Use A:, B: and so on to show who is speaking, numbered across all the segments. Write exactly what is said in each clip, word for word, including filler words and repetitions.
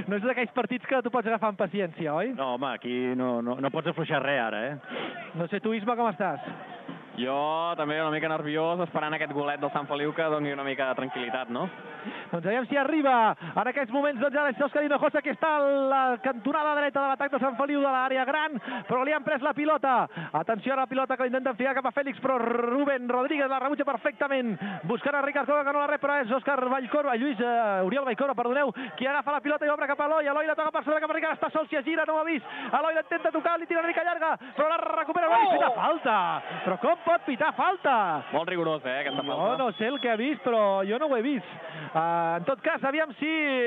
A: no és d'aquells partits que tu pots agafar amb paciència, oi?
B: No, home, aquí no, no, no pots afluixar res ara, eh?
A: No sé, tu, Isma, com estàs?
C: Jo també una mica nerviós, esperant aquest golet del Sant Feliu que doni una mica de tranquil·litat, no?
A: Doncs aviam si arriba en aquests moments doncs ara és Òscar Hinojosa, que està a la cantonada dreta de l'atac de Sant Feliu de l'àrea gran, però li han pres la pilota. Atenció a la pilota que l'intenta enfiar cap a Fèlix, però Rubén Rodríguez la rebutja perfectament, buscant a Ricard Cova, que no la rep, però és Òscar Vallcorba, Lluís, uh, Oriol Vallcorba, perdoneu, qui agafa la pilota i obre cap a Eloi. Eloi la toca per sobre cap a Ricard, està sol, si es gira, no ho ha vist. Eloi l'intenta tocar, li tira rica llarga, però la recupera, no ha vist, pita falta. Però com pot pitar falta?
C: Molt rigorós, eh, aquesta falta.
A: Jo no sé el que ha vist, però jo no ho he vist. Uh, en tot cas, aviam si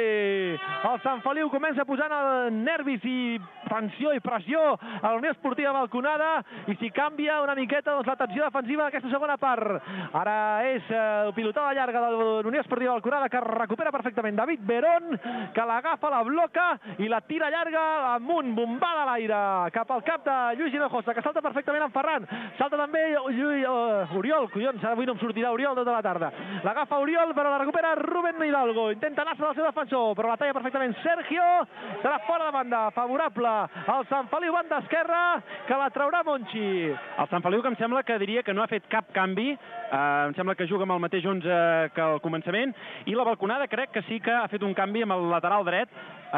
A: el Sant Feliu comença posant nervis i tensió i pressió a la Unió Esportiva Balconada i si canvia una miqueta doncs, la tensió defensiva d'aquesta segona part. Ara és uh, pilotada llarga de la Unió Esportiva Balconada que recupera perfectament David Verón, que l'agafa, la bloca i la tira llarga amunt, bombada a l'aire, cap al cap de Lluís Hinojosa, que salta perfectament en Ferran. Salta també Lluís, uh, Oriol, collons, ara avui no em sortirà Oriol tota la tarda. L'agafa Oriol, però la recupera Rubén Hidalgo. Intenta anar-se del seu defensor, però la talla perfectament Sergio. Serà fora de banda, favorable al Sant Feliu, banda esquerra, que la traurà Monchi.
B: El Sant Feliu, que em sembla que diria que no ha fet cap canvi, eh, em sembla que juga amb el mateix onze que al començament, i la Balconada crec que sí que ha fet un canvi amb el lateral dret.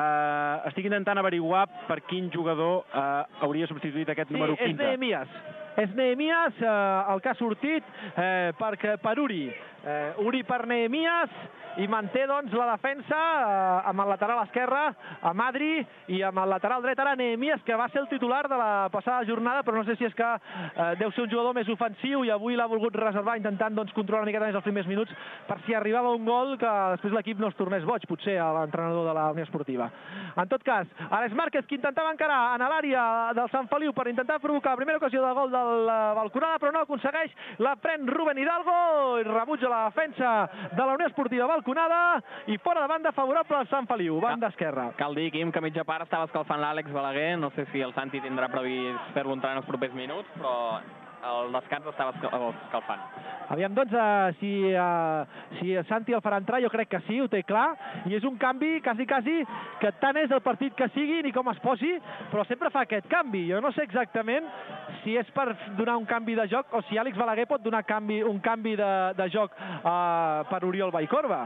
B: Eh, estic intentant averiguar per quin jugador eh, hauria substituït aquest
A: sí,
B: número quinze.
A: És Nehemías. És Nehemías eh, el que ha sortit eh, per, per Uri. Eh, Uri per Nehemías i manté doncs la defensa eh, amb el lateral esquerre a Madri i amb el lateral dret ara Nehemías, que va ser el titular de la passada jornada, però no sé si és que eh, deu ser un jugador més ofensiu i avui l'ha volgut reservar intentant doncs, controlar una miqueta més els primers minuts per si arribava un gol que després l'equip no es tornés boig, potser a l'entrenador de la Unió Esportiva. En tot cas, ara és Márquez qui intentava encarar en l'àrea del Sant Feliu per intentar provocar la primera ocasió de gol de la Balconada, però no aconsegueix, la pren Rubén Hidalgo i rebutja la defensa de la Unió Esportiva Balconada i fora de banda favorable al Sant Feliu, banda esquerra.
C: Cal dir, Quim, que a mitja part estava escalfant l'Àlex Balaguer, no sé si el Santi tindrà previst fer-lo entrar en els propers minuts, però el descans estava escalfant.
A: Aviam, doncs, uh, si, uh, si Santi el farà entrar, jo crec que sí, ho té clar, i és un canvi, quasi, quasi, que tant és el partit que sigui ni com es posi, però sempre fa aquest canvi. Jo no sé exactament si és per donar un canvi de joc o si Àlex Balaguer pot donar canvi, un canvi de, de joc uh, per Oriol Vallcorba.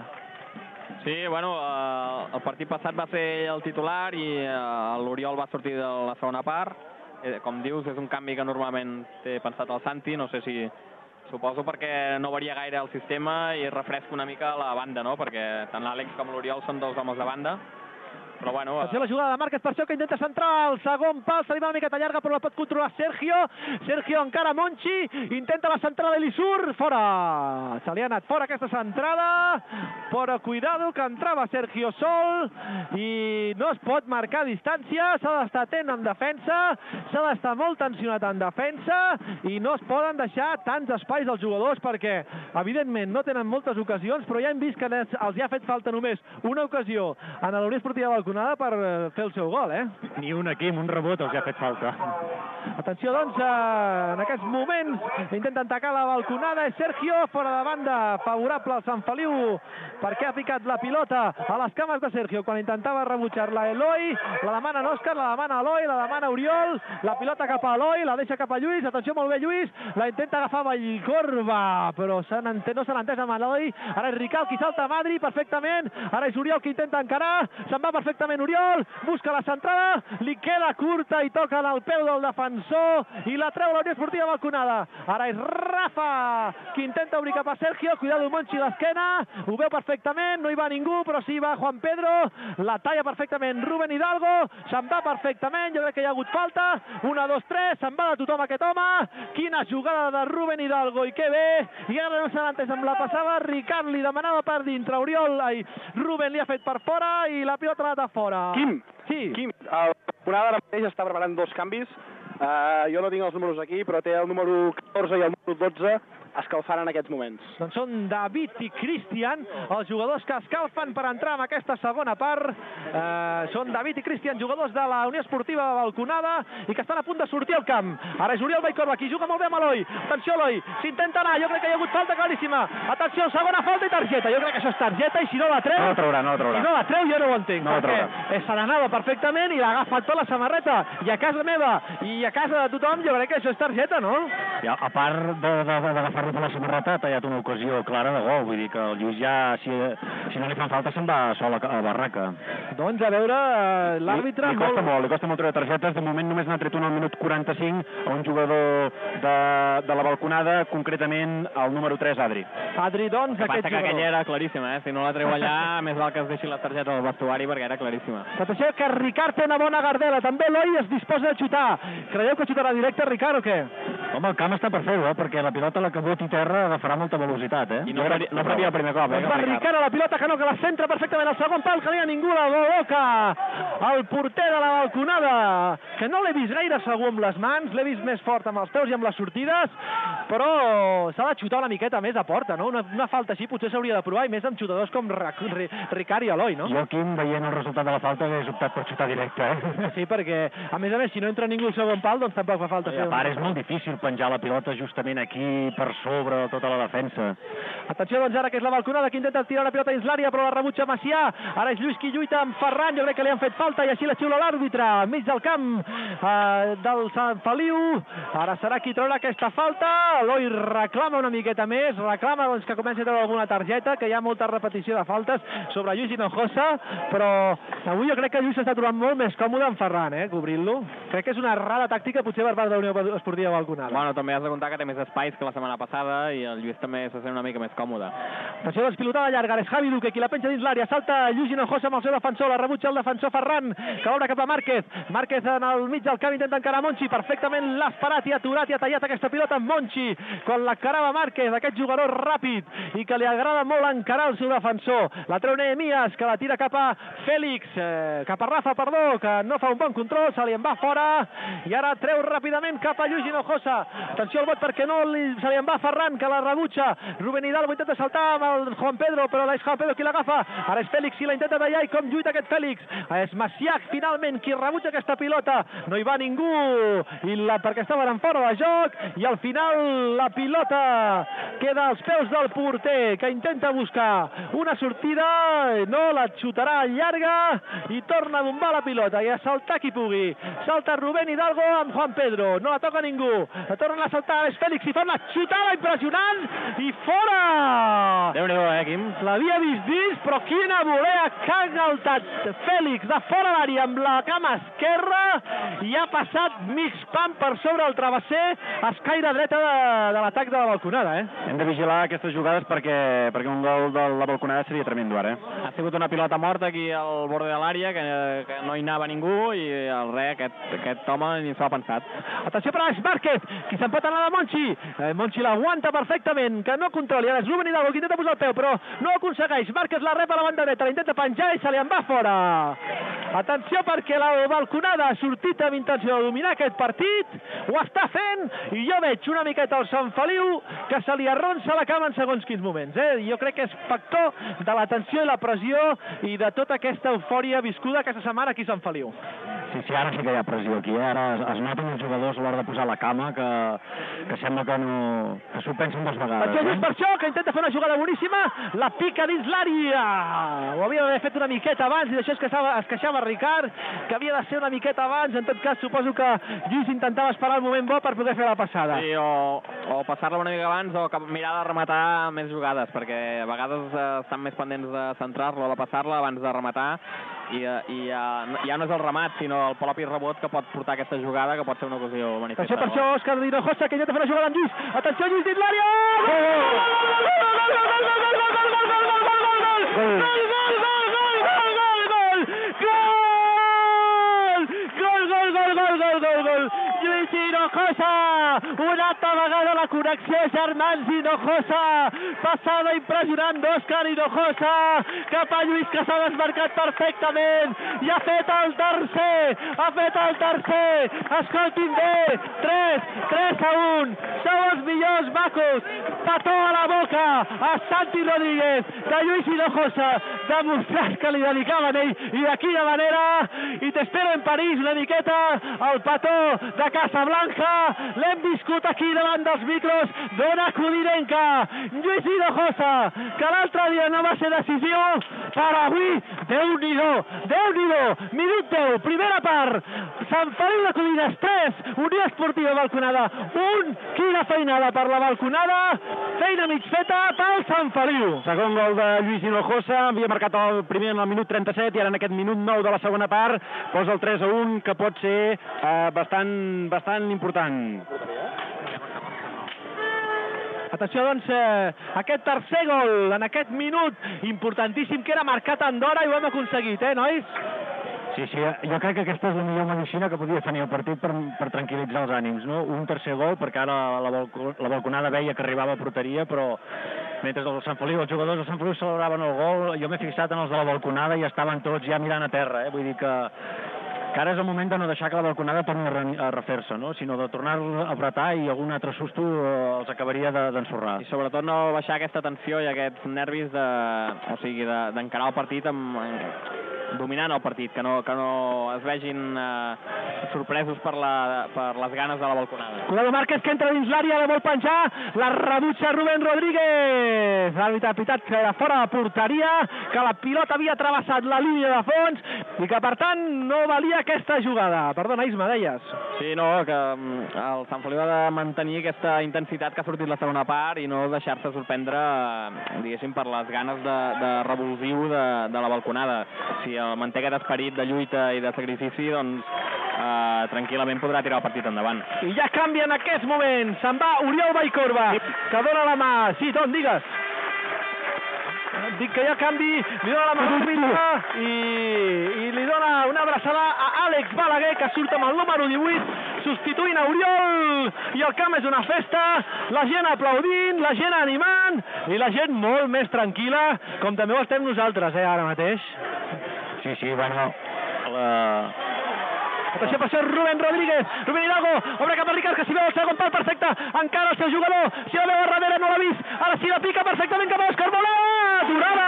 C: Sí, bueno, eh, el partit passat va ser el titular i eh, l'Oriol va sortir de la segona part. Eh, com dius, és un canvi que normalment té pensat el Santi, no sé si... Suposo perquè no varia gaire el sistema i refresca una mica la banda, no? Perquè tant l'Àlex com l'Oriol són dos homes de banda. Però bueno...
A: Atenció a la jugada de Márquez, per això que intenta centrar el segon pal, se li va una miqueta llarga però la pot controlar Sergio. Sergio encara Monchi, intenta la centrada i li surt, fora. Se li ha anat fora aquesta centrada, però cuidado que entrava Sergio sol i no es pot marcar distància, s'ha d'estar atent en defensa, s'ha d'estar molt tensionat en defensa i no es poden deixar tants espais als jugadors perquè evidentment no tenen moltes ocasions, però ja hem vist que els hi ha fet falta només una ocasió en la Unió Esportiva Balconada per fer el seu gol, eh?
B: Ni un aquí, un rebot els ha fet falta.
A: Atenció, doncs, eh, en aquests moments intenten atacar la Balconada, és Sergio, fora de banda, favorable al Sant Feliu, perquè ha picat la pilota a les cames de Sergio, quan intentava rebutjar-la Eloi, la demana Òscar, la demana Eloi, la demana Oriol, la pilota cap a Eloi, la deixa cap a Lluís, atenció, molt bé Lluís, la intenta agafar Vallcorba, però se no se l'ha entès amb Eloi, ara és Ricard qui salta a Madri perfectament, ara és Oriol qui intenta encarar, se'n va perfectament Oriol, busca la centrada, li queda curta i toca al peu del defensor i la treu la Unió Esportiva Balconada. Ara és Rafa qui intenta obrir cap a Sergio, cuidado Monchi l'esquena, ho veu perfectament, no hi va ningú, però sí va Juan Pedro, la talla perfectament Rubén Hidalgo, se'n va perfectament, jo crec que hi ha hagut falta, una, dos, tres, se'n va de tothom aquest home, quina jugada de Rubén Hidalgo i que bé, i ara no s'ha entès amb la passada, Ricard li demanava per dintre, Oriol, ai, Rubén li ha fet per fora i la pilota l'ha anat fora.
D: Quim,
A: sí.
D: Quim, el Balconada ara mateix està preparant dos canvis. Uh, jo no tinc els números aquí, però té el número catorze i el número dotze escalfant en aquests moments.
A: Doncs són David i Cristian, els jugadors que escalfen per entrar en aquesta segona part. Eh, són David i Cristian, jugadors de la Unió Esportiva de Balconada, i que estan a punt de sortir al camp. Ara és Oriol Vallcorba, qui juga molt bé amb Eloi. Atenció, Eloi, s'intenta anar, jo crec que hi ha hagut falta claríssima. Atenció, segona falta i targeta. Jo crec que això és targeta, i si no la treu...
E: No la traurà, no la traurà.
A: Si no la treu, jo no ho entenc,
E: no
A: perquè se n'anava perfectament i l'ha agafat per la samarreta. I a casa meva i a casa de tothom, jo crec que això és targeta, no?
E: I a, a part d'agafar-lo per la samarreta, ha tallat una ocasió clara de gol. Vull dir que el Lluís ja, si, si no li fan falta, se'n va sol a, a barraca.
A: Doncs a veure, l'àrbitre...
E: Li, li costa molt, li costa molt treure targetes. De moment només n'ha tret una al minut quaranta-cinc a un jugador de, de la Balconada, concretament el número tres, Adri.
A: Adri, doncs,
C: que
A: aquest
C: passa que
A: jugador.
C: aquella era claríssima, eh? Si no la treu allà, més val que es deixi la targeta al vestuari, perquè era claríssima.
A: Atenció, que Ricard té una bona gardela. També Eloi es disposa a xutar. Creieu que xutarà directe, Ricard, o què?
E: Home, el camp està per fer-ho, eh? Perquè la pilota, la que boti terra, agafarà molta velocitat, eh?
C: I no, faria, no faria el primer cop, eh?
A: Va Ricard a la pilota, que no, que la centra perfectament al segon pal, que no hi ha ningú, la boca el porter de la Balconada, que no l'he vist gaire segur amb les mans, l'he vist més fort amb els peus i amb les sortides, però s'ha de xutar una miqueta més a porta, no? Una, una falta així potser s'hauria de provar, i més amb xutadors com Ricard i Eloi, no?
E: Jo, Quim, veient el resultat de la falta, hagués optat per xutar directe, eh?
A: Sí, perquè, a més a més, si no entra ningú al segon pal, doncs tampoc fa falta fer...
E: I a part, és molt difícil penjar la pilota justament aquí, per sobre de tota la defensa.
A: Atenció, doncs, ara que és la Balconada que intenta tirar una pilota dins l'àrea, però la rebutja Macià. Ara és Lluís qui lluita amb Ferran, jo crec que li han fet falta, i així la xiula l'àrbitre, enmig del camp eh, del Sant Feliu. Ara serà qui traurà aquesta falta. Eloi reclama una miqueta més, reclama doncs, que comenci a treure alguna targeta, que hi ha molta repetició de faltes sobre Lluís Hinojosa, però avui jo crec que Lluís s'està trobant molt més còmode amb Ferran, eh, cobrint-lo. Crec que és una errada tàctica, potser per part de la Unió Esportiva Balconada.
C: Bueno, també has de comptar que té més espais que la setmana passada i el Lluís també se sent una mica més còmode.
A: Atenció, doncs, pilotada llarga, és Javi Duque, qui la penja dins l'àrea, salta Lluís Hinojosa amb el seu defensor, la rebutja el defensor Ferran, que l'obre cap a Márquez. Márquez en el mig del camp intenta encarar Monchi, perfectament l'ha esperat i aturat i ha tallat aquesta pilota amb Monchi, quan l'encarava Márquez, aquest jugador ràpid i que li agrada molt encarar el seu defensor. La treu Nehemías, que la tira cap a Fèlix, eh, cap a Rafa, perdó, que no fa un bon control, se li en va fora, i ara treu ràpidament cap a Lluís Hinojosa. Atenció al bot perquè no li, se li en va Ferran, que la rebutja. Rubén Hidalgo intenta saltar amb el Juan Pedro, però és Juan Pedro qui l'agafa. Ara és Fèlix qui la intenta tallar, i com lluita aquest Fèlix. És Macià finalment qui rebutja aquesta pilota. No hi va ningú i la, perquè estaven en fora de joc, i al final la pilota queda als peus del porter, que intenta buscar una sortida, no la xutarà llarga i torna a bombar la pilota i a saltar qui pugui. Salta Rubén Hidalgo amb Juan Pedro, no la toca ningú, la tornen a saltar, és Fèlix i fa una xutada impressionant i fora!
C: Déu-n'hi-do, eh, Quim?
A: L'havia vist dins, però quina volea que ha engaltat Fèlix de fora l'àrea amb la cama esquerra i ha passat mig pam per sobre el travesser, escaire dreta de, de l'atac de la Balconada, eh?
E: Hem de vigilar aquestes jugades perquè, perquè un gol de la Balconada seria tremendo ara, eh?
C: Ha sigut una pilota morta aquí al borde de l'àrea, que, que no hi anava ningú, i el re, aquest, aquest home ni s'ho ha pensat.
A: Atenció per Alex Márquez, qui se'n pot anar de Monchi. Eh, Monchi l'aguanta perfectament, que no controli. Ara és Rubén Hidalgo, que intenta posar el peu, però no ho aconsegueix. Márquez la rep a la banda dreta, la intenta penjar i se li en va fora. Atenció perquè la Balconada ha sortit amb intenció de dominar aquest partit, ho està fent, i jo veig una miqueta al Sant Feliu que se li arronsa la cama en segons quins moments. Eh? Jo crec que és factor de la tensió i la pressió i de tota aquesta eufòria viscuda aquesta setmana aquí a Sant Feliu.
E: Sí, sí, ara sí que hi ha pressió aquí, eh? Ara es, es noten els jugadors a l'hora de posar la cama que, que sembla que no... que s'ho pensen dues vegades.
A: Atenció, Lluís, per això, que intenta fer una jugada boníssima, la pica dins l'àrea. Ho havia d'haver fet una miqueta abans, i d'això es queixava, es queixava Ricard, que havia de ser una miqueta abans. En tot cas, suposo que Lluís intentava esperar el moment bo per poder fer la passada.
C: Sí, o, o passar-la una mica abans, o mirar de rematar més jugades, perquè a vegades eh, estan més pendents de centrar-la o de passar-la abans de rematar, i, i ja, ja no és el remat, sinó el propi rebot que pot portar aquesta jugada, que pot ser una ocasió manifesta.
A: Atenció per això, Òscar Hinojosa, que intenta fer una jugada amb Lluís. Atenció, Lluís dins l'àrea! Gol, gol, gol, gol, gol, gol, gol! Lluís Hinojosa, un acte vegada la connexió Germans Hinojosa, passada impressionant d'Òscar Hinojosa, cap a Lluís, que s'ha desmarcat perfectament, i ha fet el tercer, ha fet el tercer, escoltin bé, tres, tres a un, sou els millors macos, petó a la boca a Santi Rodríguez, de Lluís Hinojosa, demostrant que li dedicaven ell, i de quina manera, i t'espero en París una miqueta, el petó de Casablanca, l'hem viscut aquí davant dels micros d'Ona Codinenca, Lluís Hinojosa, que l'altre dia no va ser decisiu, per avui, Déu-n'hi-do, Déu-n'hi-do, minut deu, primera part, Sant Feliu de Codines tres, Unió Esportiva Balconada un, quina feinada per la Balconada, feina mig feta pel Sant Feliu.
B: Segon gol de Lluís Hinojosa, havia marcat el primer en el minut trenta-set i ara en aquest minut nou de la segona part posa el tres a un, que pot ser eh, bastant, bastant important.
A: Atenció, doncs, eh, aquest tercer gol en aquest minut importantíssim que era marcat en d'hora i ho hem aconseguit, eh, nois?
E: Sí, sí, jo crec que aquesta és la millor medicina que podia tenir el partit per, per tranquil·litzar els ànims, no? Un tercer gol, perquè ara la, balco, la balconada veia que arribava a porteria, però mentre el Sant Feliu, els jugadors del Sant Feliu celebraven el gol, jo m'he fixat en els de la balconada i estaven tots ja mirant a terra, eh? Vull dir que, que ara és el moment de no deixar que la balconada torni a, re, a refer-se, no? Sinó de tornar a apretar i algun altre susto els acabaria d'ensorrar.
C: I sobretot no baixar aquesta tensió i aquests nervis de, o sigui, d'encarar de, el partit amb, dominant el partit, que no, que no es vegin eh, sorpresos per, la, per les ganes de la balconada.
A: Cuidado Márquez, que entra dins l'àrea, la vol penjar, la rebutja Rubén Rodríguez. L'àrbitre ha pitat que era fora de porteria, que la pilota havia travessat la línia de fons i que per tant no valia aquesta jugada. Perdona, Isma, deies.
C: Sí, no, que el Sant Feliu ha de mantenir aquesta intensitat que ha sortit la segona part i no deixar-se sorprendre, diguéssim, per les ganes de, de revulsiu de, de la balconada. Si manté aquest esperit de lluita i de sacrifici, doncs eh, tranquil·lament podrà tirar el partit endavant.
A: I ja canvia en aquest moment. Se'n va Oriol Vallcorba, que dona la mà. Sí, Tom, digues. Dic que ja canvi, li dona la mà a l'àrbitre i, i li dona una abraçada a Àlex Balaguer, que surt amb el número divuit, substituint a Oriol, i el camp és una festa, la gent aplaudint, la gent animant, i la gent molt més tranquil·la, com també ho estem nosaltres, eh, ara mateix.
E: Sí, sí, bueno, la...
A: Atenció, per això Rubén Rodríguez, Rubén Hidalgo, obre cap a Ricard, que s'hi veu el segon pal perfecte, encara el seu jugador, si la veu a darrere no l'ha vist, ara sí la pica perfectament cap a Òscar Molé, aturada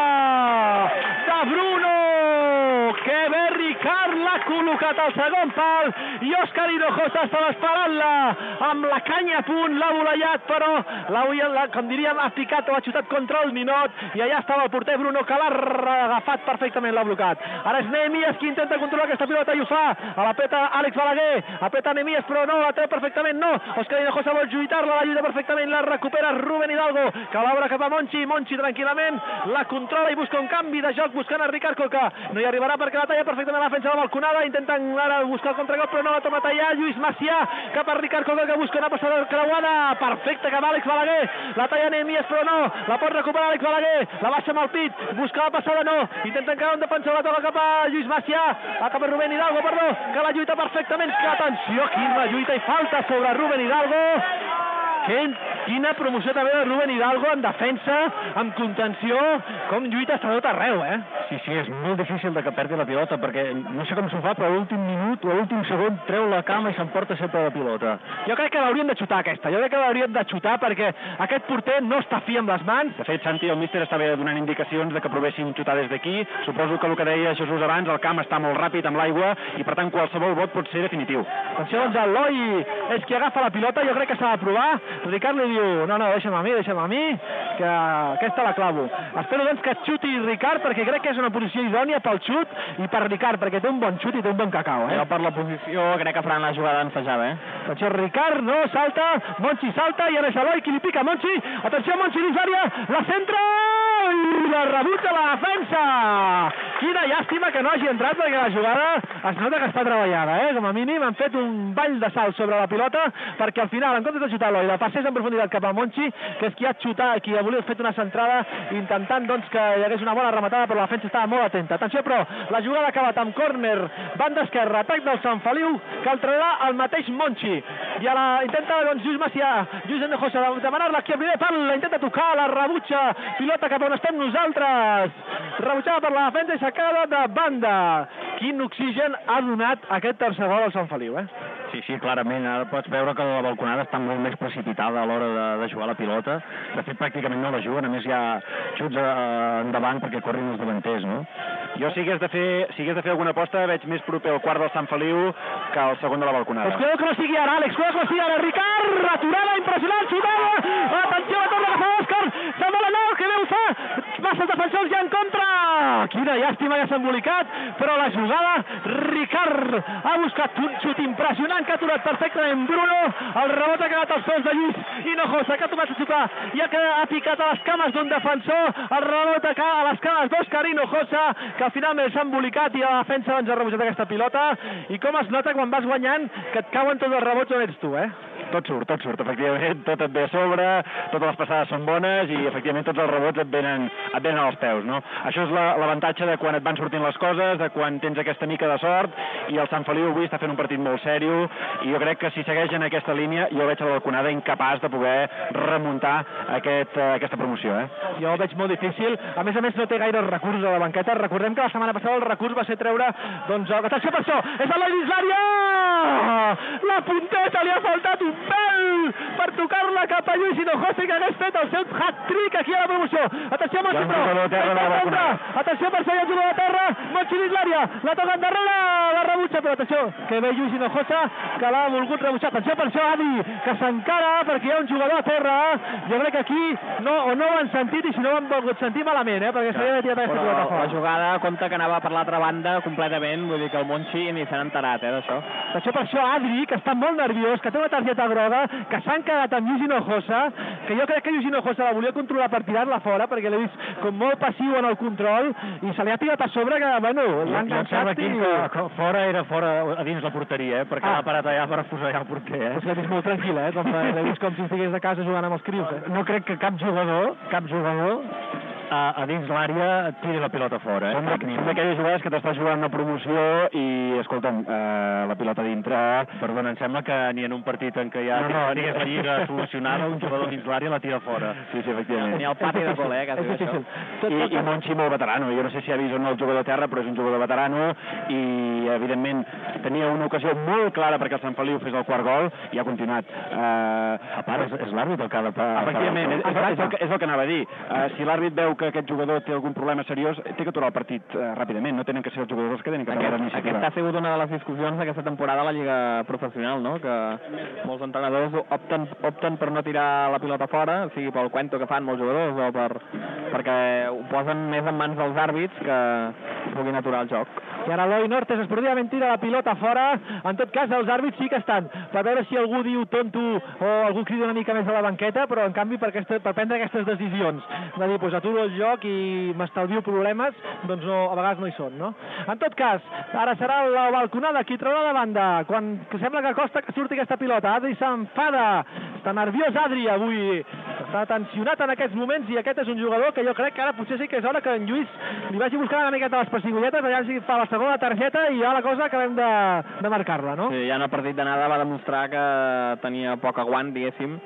A: de Bruno, que bé Ricard l'ha col·locat al segon pal, i Òscar Hinojosa estava esperant-la, amb la canya a punt, l'ha voleiat, però l'ha, com diríem, ha picat o ha xutat contra el ninot, i allà estava el porter Bruno, que l'ha agafat perfectament, l'ha blocat. Ara és Neemias qui intenta controlar aquesta pilota i ho fa, a la peta Àlex Balaguer, a peta Neemias, però no, la treu perfectament, no, Òscar Hinojosa vol lluitar-la, la lluita perfectament, la recupera Rubén Hidalgo, que l'obre cap a Monchi, Monchi tranquil·lament, la controla i busca un canvi de joc, buscant a Ricard Coca, no hi arribarà perquè la talla perfectament la defensa de la balconada, intenten ara buscar el contragol, però no la torna a tallar, Lluís Macià, cap a Ricard Coca, que busca una passada creuada, perfecte, cap a Àlex Balaguer, la talla Neemias, però no, la pot recuperar Àlex Balaguer, la baixa amb el pit, busca la passada, no, intenta encara un defensor, la toca cap a Lluís Macià, cap a Rubén Hidalgo, perdó, que la lluita perfectament, que atenció, quina lluita i falta sobre Rubén Hidalgo, que, quina promoció també de Rubén Hidalgo en defensa, en contenció, com lluita està tot arreu, eh?
E: Sí, sí, és molt difícil de que perdi la pilota, perquè no sé com s'ho fa, però a l'últim minut o a l'últim segon treu la cama i s'emporta sempre la pilota.
A: Jo crec que l'haurien de xutar aquesta, jo crec que l'haurien de xutar perquè aquest porter no està fi amb les mans.
B: De fet, Santi, el míster estava donant indicacions de que provessin xutar des d'aquí, suposo que el que deia Jesús abans, el camp està molt ràpid amb l'aigua i per tant qualsevol vot pot ser definitiu.
A: Atenció, doncs el Loi és qui agafa la pilota, jo crec que s'ha de provar, Ricard li diu, no, no, deixa'm a mi, deixa'm a mi, que aquesta la clavo. Espero doncs que xuti Ricard perquè crec que és una posició idònia pel xut i per Ricard perquè té un bon xut i té un bon cacau, eh?
C: Jo per la posició crec que faran la jugada ensajada, eh?
A: Atenció, Ricard, no, salta, Monchi salta i ara és Eloi qui li pica a Monchi, atenció, Monchi dins l'àrea, la centra i la rebutja la defensa Quina llàstima que no hagi entrat, perquè la jugada es nota que està treballada, eh? Com a mínim han fet un ball de salt sobre la pilota, perquè al final, en comptes de xutar l'Oi, de passés en profunditat cap a Monchi, que és qui ha xutat, qui ha volia fet una centrada, intentant doncs que hi hagués una bona rematada, però la defensa estava molt atenta. Atenció, però, la jugada ha acabat amb córner, banda esquerra, atac del Sant Feliu, que el traurà el mateix Monchi. I ara intenta, doncs, Lluís Macià, Lluís Hinojosa, demanar-la aquí a primer pal, la intenta tocar, la rebutja, pilota cap on estem nosaltres, rebutjada per la defensa i sacada de banda. Quin oxigen ha donat aquest tercer gol al Sant Feliu, eh?
E: Sí, sí, clarament. Ara pots veure que la balconada està molt més precipitada a l'hora de, de jugar la pilota. De fet, pràcticament no la juguen, a més hi ha xuts eh, endavant perquè corrin els davanters, no?
B: Jo, si hagués de fer, si hagués de fer alguna aposta, veig més proper al quart del Sant Feliu que al segon de la balconada.
A: Pues cuidado que no sigui ara, Àlex, cuidado que no sigui ara, Ricard, aturada, impressionant, xutada, atenció, la torna que fa Òscar, Samuel Anor, que bé ho fa, passa els defensors ja en contra, quina llàstima que s'ha embolicat, però la jugada, Ricard ha buscat un xut impressionant que ha aturat perfectament Bruno, el rebot ha quedat als peus de Lluís Hinojosa, que ha tomat a xutar i ha, ha picat a les cames d'un defensor, el rebot a les cames d'Òscar Hinojosa, que al final s'ha embolicat i la defensa doncs, ha rebutjat aquesta pilota, i com es nota quan vas guanyant que et cauen tots els rebots on ets tu, eh?
B: Tot surt, tot surt, efectivament, tot et ve a sobre, totes les passades són bones i efectivament tots els rebots et venen, et venen als peus, no? Això és l'avantatge la, de quan et van sortint les coses, de quan tens aquesta mica de sort, i el Sant Feliu avui està fent un partit molt sèrio, i jo crec que si segueix en aquesta línia, jo veig a la balconada incapaç de poder remuntar aquest, aquesta promoció, eh?
A: Jo ho veig molt difícil, a més a més no té gaire recursos a la banqueta, recordem que la setmana passada el recurs va ser treure, doncs, atenció per això, és el Lluís Lària! La punteta li ha faltat un pèl per tocar-la cap a Lluís Hinojosa i que hagués fet el seu hat-trick aquí a la promoció. Atenció, Monchi, però! Atenció per això, hi ha jugador de terra, Monchi Lluís Lària, la toca endarrere, la rebutja, però atenció, que ve Lluís Hinojosa, que l'ha volgut rebutjar. Atenció per això, Adi, que s'encara perquè hi ha un jugador a terra. Jo crec que aquí no, o no ho han sentit i si no ho han volgut sentir malament, eh, perquè s'havia de tirar aquesta pilota fora.
C: La jugada compta que anava per l'altra banda completament, vull dir que el Monchi ni s'han enterat, eh, d'això.
A: Atenció per això, Adri, que està molt nerviós, que té una targeta groga, que s'han quedat amb Lluís Hinojosa, que jo crec que Lluís Hinojosa la volia controlar per tirar-la fora, perquè l'he vist com molt passiu en el control, i se li ha tirat a sobre que, bueno, l'ha enganxat i...
E: Que fora era fora a dins la porteria, eh, perquè ah. ha parat allà per afusellar el porter, eh?
A: Pues l'he vist molt tranquil, eh? Com, l'he vist com si estigués a casa jugant amb els crios, eh?
E: No crec que cap jugador, cap jugador a, a dins l'àrea tiri la pilota fora, eh?
B: Són d'aquelles jugades que t'estàs jugant una promoció i, escolta'm, eh, la pilota dintre...
E: Perdona, em sembla que ni en un partit en què ja no, no, tingués la lliga solucionada, un jugador dins l'àrea la tira fora.
B: Sí, sí, efectivament.
C: Ni el pati de gol, eh, quasi això.
B: I, I Monchi molt veterano, jo no sé si ha vist o no el jugador a terra, però és un jugador veterano i, evidentment, tenia una ocasió molt clara perquè el Sant Feliu fes el quart gol i ha continuat.
E: Uh, a part, és, és l'àrbit el que ha de...
B: Efectivament, és, és, és, el que, és el que anava a dir. Uh, si l'àrbit veu que aquest jugador té algun problema seriós, té que aturar el partit uh, ràpidament, no tenen que ser els jugadors que tenen que prendre la iniciativa.
C: Aquesta ha sigut una de les discussions d'aquesta temporada a la Lliga Professional, no? Que molts entrenadors opten, opten per no tirar la pilota fora, sigui pel cuento que fan molts jugadors o per, perquè ho posen més en mans dels àrbits que puguin aturar el joc.
A: I ara Eloi Nortes esportivament tira la pilota fora. En tot cas, els àrbits sí que estan per veure si algú diu tonto o algú crida una mica més a la banqueta, però en canvi per, aquesta, per prendre aquestes decisions de dir, pues, aturo el joc i m'estalvio problemes, doncs no, a vegades no hi són, no? En tot cas, ara serà la balconada qui traurà la banda, quan que sembla que costa que surti aquesta pilota. Adri s'enfada, està nerviós Adri avui, està tensionat en aquests moments i aquest és un jugador que jo crec que ara potser sí que és hora que en Lluís li vagi buscant una miqueta les pessigolletes, allà si fa la segona targeta i ja la cosa acabem de, de marcar-la, no?
C: Sí, ja en el partit d'anada va demostrar que tenia poc aguant, diguéssim,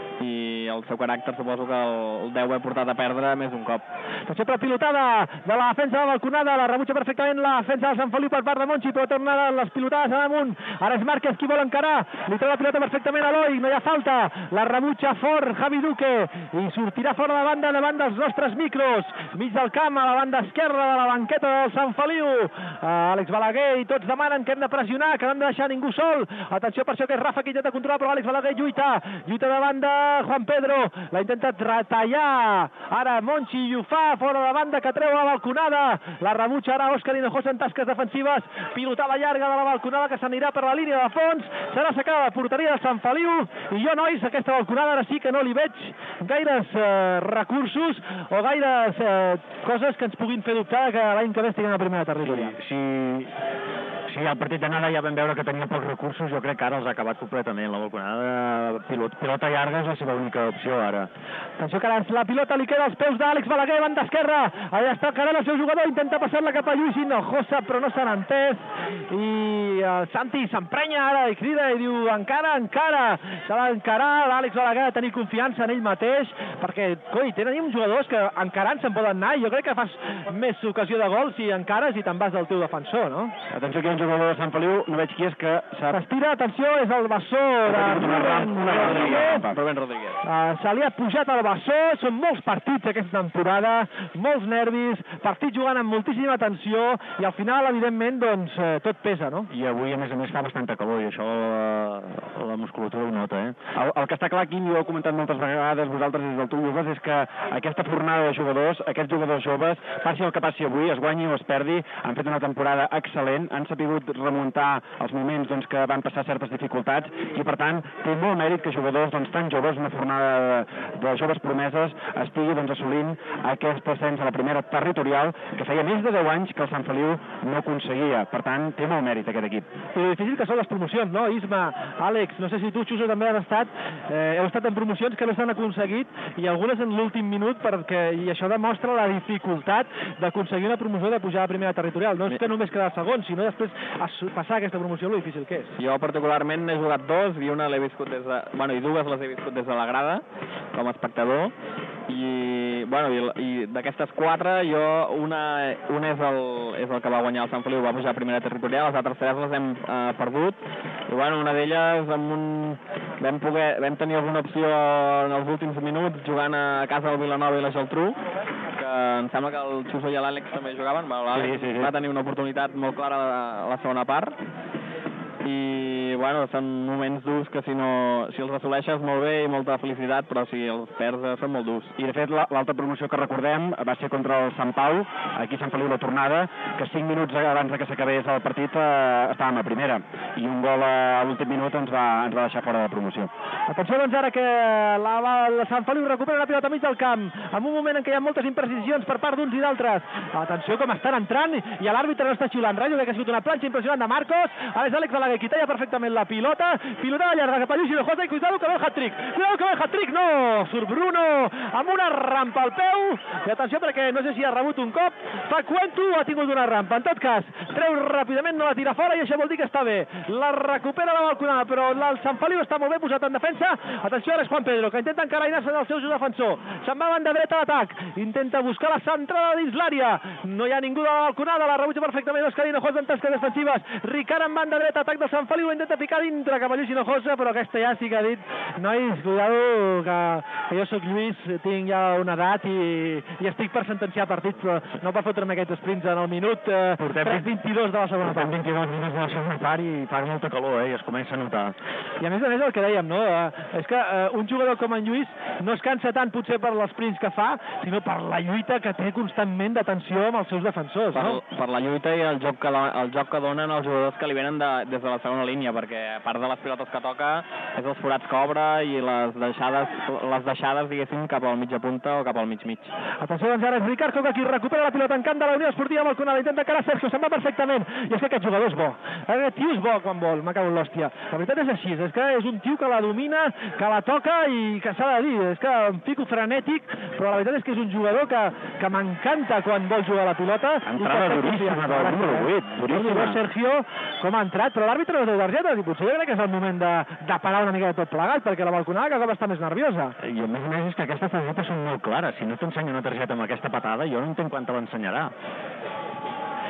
C: i el seu caràcter suposo que el, el deu haver portat a perdre més d'un cop.
A: Atenció per la pilotada de la defensa de la balconada, la rebutja perfectament la defensa del Sant Feliu per part de Monchi, però torna les pilotades a damunt, ara és Márquez qui vol encarar, li treu la pilota perfectament a Eloi, no hi ha falta, la rebutja fort Javi Duque, i sortirà fora de banda davant dels nostres micros, mig del camp a la banda esquerra de la banqueta del Sant Feliu, uh, Àlex Balaguer i tots demanen que hem de pressionar, que no hem de deixar ningú sol, atenció per això que és Rafa qui intenta controlar, però Àlex Balaguer lluita, lluita de banda Juan Pedro, l'ha intentat retallar ara Monchi i ho fa, fora de banda que treu la balconada, la rebutja ara Òscar Hinojosa en tasques defensives, pilotada llarga de la balconada que s'anirà per la línia de fons, serà sacada de porteria de Sant Feliu, i jo, nois, aquesta balconada ara sí que no li veig gaires eh, recursos o gaires eh, coses que ens puguin fer dubtar que l'any que ve estiguem a primera territorial.
E: Sí, sí. Sí, al partit d'anada ja vam veure que tenia pocs recursos, jo crec que ara els ha acabat completament. La balconada, pilot, pilota llarga és la seva única opció ara.
A: Atenció que ara la pilota li queda als peus d'Àlex Balaguer, banda esquerra, allà està encarant el seu jugador, intenta passar-la cap a Lluís Hinojosa, però no s'han entès, i el Santi s'emprenya ara i crida i diu encara, encara, s'ha d'encarar, l'Àlex Balaguer ha de tenir confiança en ell mateix, perquè, coi, tenen uns jugadors que encarant se'n poden anar, i jo crec que fas més ocasió de gol si encares i te'n vas del teu defensor, no?
E: Atenció que hi ha un jugador de Sant Feliu, no veig qui és que
A: s'estira, atenció, és el bessó de Rubén Rodríguez.
C: Rubén Rodríguez.
A: Uh, se li ha pujat el bessó, són molts partits aquesta temporada, molts nervis, partits jugant amb moltíssima tensió, i al final, evidentment, doncs, eh, tot pesa, no?
E: I avui, a més a més, fa bastanta calor, i això la, la musculatura ho nota, eh? El, el que està clar, Quim, jo ho he comentat moltes vegades, vosaltres des del Tu Jugues, és que aquesta fornada de jugadors, aquests jugadors joves, passi el que passi avui, es guanyi o es perdi, han fet una temporada excel·lent, han sabut remuntar els moments doncs, que van passar certes dificultats, i per tant té molt mèrit que jugadors doncs, tan joves, una fornada de, de joves promeses, estigui doncs, assolint aquest ascens a la primera territorial que feia més de deu anys que el Sant Feliu no aconseguia. Per tant, té molt mèrit aquest equip.
A: I el difícil que són les promocions, no? Isma, Àlex, no sé si tu, Xuso, també han estat, eh, heu estat en promocions que no s'han aconseguit, i algunes en l'últim minut, perquè, i això demostra la dificultat d'aconseguir una promoció de pujar a la primera territorial. No és que només quedar segon, sinó després passar aquesta promoció, lo difícil que és.
C: Jo particularment he jugat dos, i una l'he viscut des de... Bueno, i dues les he viscut des de la grada, com a espectador, i, bueno, i, i d'aquestes quatre, jo, una, una és, el, és el que va guanyar el Sant Feliu, va pujar a primera territorial, les altres tres les hem eh, perdut, i bueno, una d'elles amb un... vam, poder, vam tenir alguna opció en els últims minuts jugant a casa del Vilanova i la Geltrú, que em sembla que el Xuso i l'Àlex també jugaven. L'Àlex sí, sí, sí. va tenir una oportunitat molt clara a la segona part, i bueno, són moments durs que si no, si els assoleixes molt bé i molta felicitat, però si els perds són molt durs.
E: I de fet l'altra promoció que recordem va ser contra el Sant Pau, aquí a Sant Feliu la tornada, que cinc minuts abans que s'acabés el partit eh, estàvem a primera, i un gol a l'últim minut ens va, ens va deixar fora de la promoció.
A: Atenció doncs ara que la, la Sant Feliu recupera la pilota mig del camp, en un moment en què hi ha moltes imprecisions per part d'uns i d'altres. Atenció com estan entrant, i l'àrbitre no està xiulant res, que ha sigut una planxa impressionant de Marcos. Ara és Àlex Balaguer qui talla perfectament la pilota, pilotada llarga cap a Lluís Hinojosa, i cuidado que ve el hat-trick, cuidado que ve el hat-trick, no, surt Bruno amb una rampa al peu, i atenció perquè no sé si ha rebut un cop, fa Cuento ha tingut una rampa, en tot cas treu ràpidament, no la tira fora, i això vol dir que està bé, la recupera la balconada, però el Sant Feliu està molt bé posat en defensa. Atenció ara és Juan Pedro, que intenta encarainar-se del seu defensor, se'n va a banda dreta d'atac, intenta buscar la centrada dins l'àrea, no hi ha ningú de la balconada, la rebutja perfectament Òscar Hinojosa en tasques defensives, Ricard en banda dreta, atac del Sant Feliu, intenta picar dintre cap a Lluís Hinojosa, però aquesta ja sí que ha dit, nois, cuidado, que, que jo sóc Lluís, tinc ja una edat i, i estic per sentenciar partits, però no per fotre'm aquests sprints en el minut eh, tres vint-i-dos de la segona part.
E: vint-i-dos minuts de la segona part i fa molta calor, eh, i es comença a notar.
A: I a més a més el que dèiem, no? Eh, és que eh, un jugador com en Lluís no es cansa tant potser per les sprints que fa, sinó per la lluita que té constantment d'atenció amb els seus defensors,
C: per,
A: no?
C: Per la lluita i el joc que, el joc que donen els jugadors que li venen de, des de la segona línia, perquè a part de les pilotes que toca, és els forats que obre i les deixades, les deixades diguéssim, cap al mitja punta o cap al mig-mig.
A: Atenció, doncs ara és Ricard Coca qui recupera la pilota en camp de la Unió Esportiva Balconada, intenta encarar Sergio, se'n va perfectament, i és que aquest jugador és bo, aquest tio és bo quan vol, m'acabo en l'hòstia, la veritat és així, és que és un tio que la domina, que la toca i que s'ha de dir, és que em fico frenètic, però la veritat és que és un jugador que, que m'encanta quan vol jugar a la pilota.
E: Entrada duríssima del número vuit, duríssima.
A: Sergio, com ha entrat, però l'àrbitre no té targetes, i potser jo crec que és el moment de, de parar una mica de tot plegat, perquè la balconada cada cop està més nerviosa.
E: I a més a més és que aquestes targetes són molt clares, si no t'ensenya una targeta amb aquesta patada, jo no entenc quan te l'ensenyarà.
C: A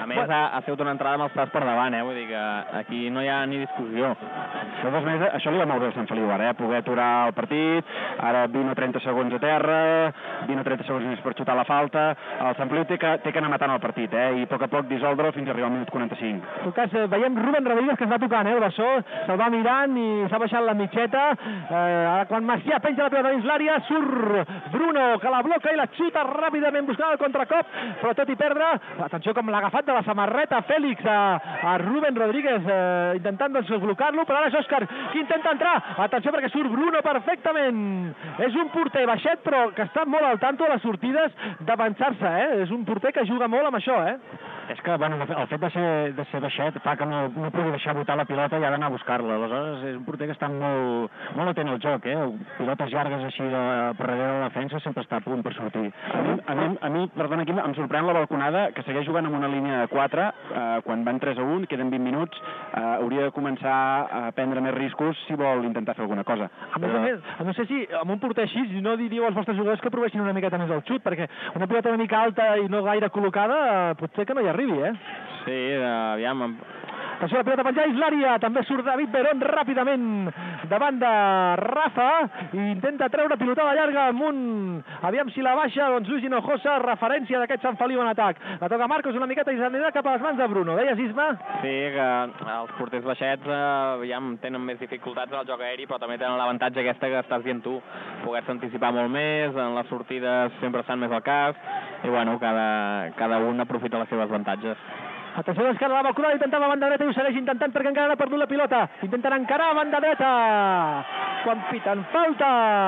C: més, ha, ha sigut una entrada amb els peus per davant, eh? Vull dir que aquí no hi ha ni discussió.
F: De totes maneres, això li va molt bé al Sant Feliu ara, eh? Poder aturar el partit, ara vint o trenta segons a terra, vint o trenta segons més per xutar la falta. El Sant Feliu té que, té que anar matant el partit, eh? I a poc a poc dissoldre'l fins a arribar al minut quaranta-cinc.
A: En tot cas, veiem Rubén Rodríguez que es va tocant, eh? El bessó se'l va mirant i s'ha baixat la mitxeta. Eh, quan Macià penja la pilota dins l'àrea, surt Bruno, que la bloca i la xuta ràpidament buscant el contracop, però tot i perdre, atenció com l'ha agafat de la samarreta Fèlix a, a Rubén Rodríguez, eh, intentant doncs blocar-lo, però ara és Òscar qui intenta entrar. Atenció perquè surt Bruno perfectament. És un porter baixet, però que està molt al tanto a les sortides d'avançar-se, eh? És un porter que juga molt amb això, eh?
E: És que, bueno, el fet de ser, de ser baixet fa que no, no pugui deixar botar la pilota i ha d'anar a buscar-la. Aleshores, és un porter que està molt, molt atent al joc, eh? Pilotes llargues així de, per darrere de la defensa sempre està a punt per sortir.
F: A mi, a mi, a mi perdona, aquí em sorprèn la balconada, que segueix jugant amb una línia de quatre, eh, quan van tres a un, queden vint minuts, eh, hauria de començar a prendre més riscos si vol intentar fer alguna cosa.
A: A més a més, no sé si amb un porter així no diríeu als vostres jugadors que proveixin una miqueta més el xut, perquè una pilota una mica alta i no gaire col·locada, eh, potser que no hi arribi, eh?
C: Sí, aviam...
A: Atenció, la pilota penjada és l'àrea, també surt David Verón ràpidament davant de Rafa i intenta treure pilotada llarga amb un... Aviam si la baixa, doncs Luis Hinojosa, referència d'aquest Sant Feliu en atac. La toca Marcos una miqueta i s'anirà cap a les mans de Bruno. Deies, Isma?
C: Sí, que els porters baixets eh, aviam, tenen més dificultats en el joc aeri, però també tenen l'avantatge aquesta que estàs dient tu, poder-se anticipar molt més, en les sortides sempre estan més al cas, i bueno, cada, cada un aprofita les seves avantatges.
A: Atenció d'esquerra, la balconada, intentava a banda dreta i ho segueix intentant perquè encara no ha perdut la pilota. Intenten encarar a banda dreta. Quan piten falta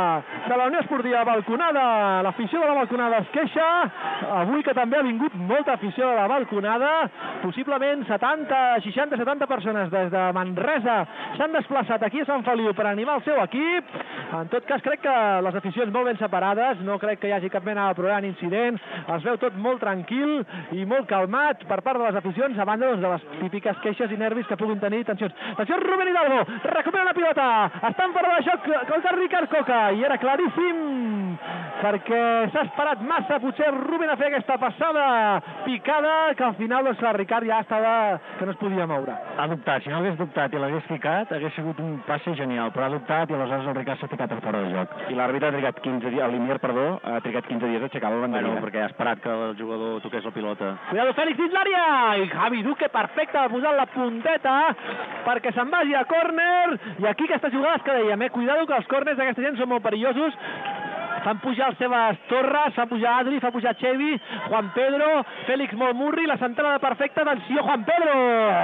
A: de la Unió Esportiva Balconada. L'afició de la Balconada es queixa. Avui que també ha vingut molta afició de la Balconada. Possiblement setanta, seixanta, setanta persones des de Manresa s'han desplaçat aquí a Sant Feliu per animar el seu equip. En tot cas, crec que les aficions molt ben separades. No crec que hi hagi cap mena de problema, incident. Es veu tot molt tranquil i molt calmat per part de les aficions, a banda doncs, de les típiques queixes i nervis que puguin tenir tensions. Atenció, Rubén Hidalgo, recupera la pilota, està en fora de joc contra Ricard Coca, i era claríssim perquè s'ha esperat massa potser Rubén a fer aquesta passada picada, que al final doncs, la Ricard ja estava que no es podia moure.
E: Ha dubtat, si no hagués dubtat i l'hagués ficat, hagués sigut un passe genial, però ha dubtat i aleshores el Ricard s'ha ficat en fora de joc.
F: I l'àrbitre ha trigat quinze dies, el Linier, perdó, ha trigat quinze dies a aixecar la banderia.
E: Bueno, perquè ha esperat que el jugador toqués la pilota.
A: Cuidado, Fèlix dins l'àrea, i Javi Duque perfecte, ha posat la punteta perquè se'n vagi a córner, i aquí aquestes jugades que dèiem, eh? Cuidado que els córners d'aquesta gent són molt perillosos. Fan pujar les seves torres, fa pujar Adri, fa pujar Xevi, Juan Pedro, Fèlix molt murri, la centrada perfecta del Sió Juan Pedro.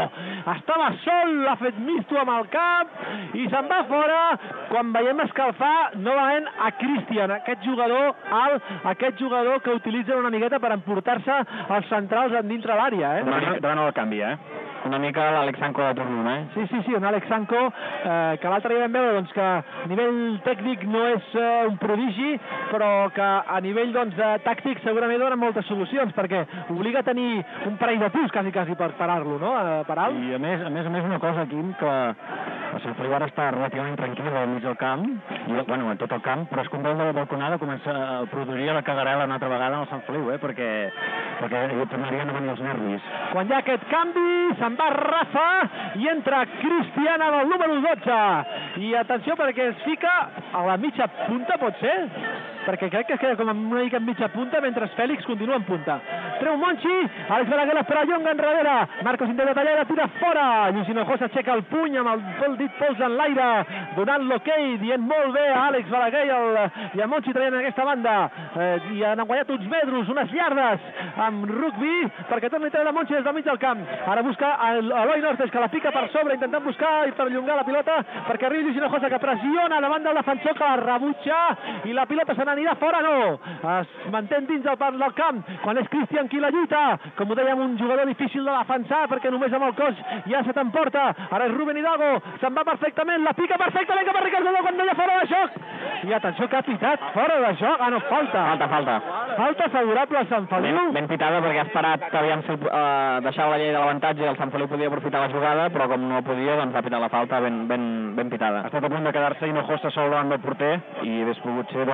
A: Estava sol, l'ha fet misto amb el cap i se'n va fora quan veiem escalfar novament a Cristian, aquest jugador alt, aquest jugador que utilitzen una miqueta per emportar-se els centrals dintre l'àrea. Eh?
F: Davant el canvi, eh?
C: Una mica l'Alexanco de torno, eh?
A: Sí, sí, sí, un Alexanco eh, que l'altre dia vam veure doncs, que a nivell tècnic no és eh, un prodigi, però que a nivell doncs, de tàctic segurament dona moltes solucions, perquè obliga a tenir un parell de tirs quasi, quasi per parar-lo, no? Eh, per alt.
E: I a més, a més a més una cosa, Quim, que el Sant Feliu ara està relativament tranquil al mig del camp, i, bueno, en tot el camp, però és que un gol de la balconada comença a produir la cagarela una altra vegada al Sant Feliu, eh? perquè, perquè tornarien a venir els nervis.
A: Quan hi ha aquest canvi, se'n va Rafa i entra Cristian amb el número dotze. I atenció perquè es fica a la mitja punta, pot ser? Perquè crec que es queda com una mica en mitja punta mentre Fèlix continua en punta. Treu Monchi, Àlex Balaguer l'espera Llonga enrere, Marcos intenta tallar, la tira fora, Lluís Hinojosa aixeca el puny amb el dit pols en l'aire, donant l'hoquei, dient molt bé a Àlex Balaguer i, el, i a Monchi traient aquesta banda, eh, i han guanyat uns metres, unes llardes amb rugby, perquè torni a treure Monchi des del mig del camp. Ara busca Eloi Nortes, que la pica per sobre, intentant buscar i perllongar la pilota, perquè arriba Lluís Hinojosa, que pressiona davant del defensor, que la rebutja, i la pilota se n'anirà fora, no, es manté dins del parc del camp, quan és Cristian qui la lluita, com ho dèiem, un jugador difícil de defensar, perquè només amb el cos ja se t'emporta. Ara és Rubén Hidalgo, se'n va perfectament, la pica perfectament cap a Ricardo quan no hi ha fora de joc, i atenció que ha pitat, fora de joc, ah no, falta
C: falta, falta
A: falta favorable al Sant Feliu.
C: Ben, ben pitada perquè ha esperat que aviam si uh, deixava la llei de l'avantatge i el Sant Feliu podia aprofitar la jugada, però com no podia, doncs ha pitat la falta ben, ben, ben pitada.
F: Ha estat a punt de quedar-se Hinojosa sol davant del porter i hagués pogut ser doncs, ja el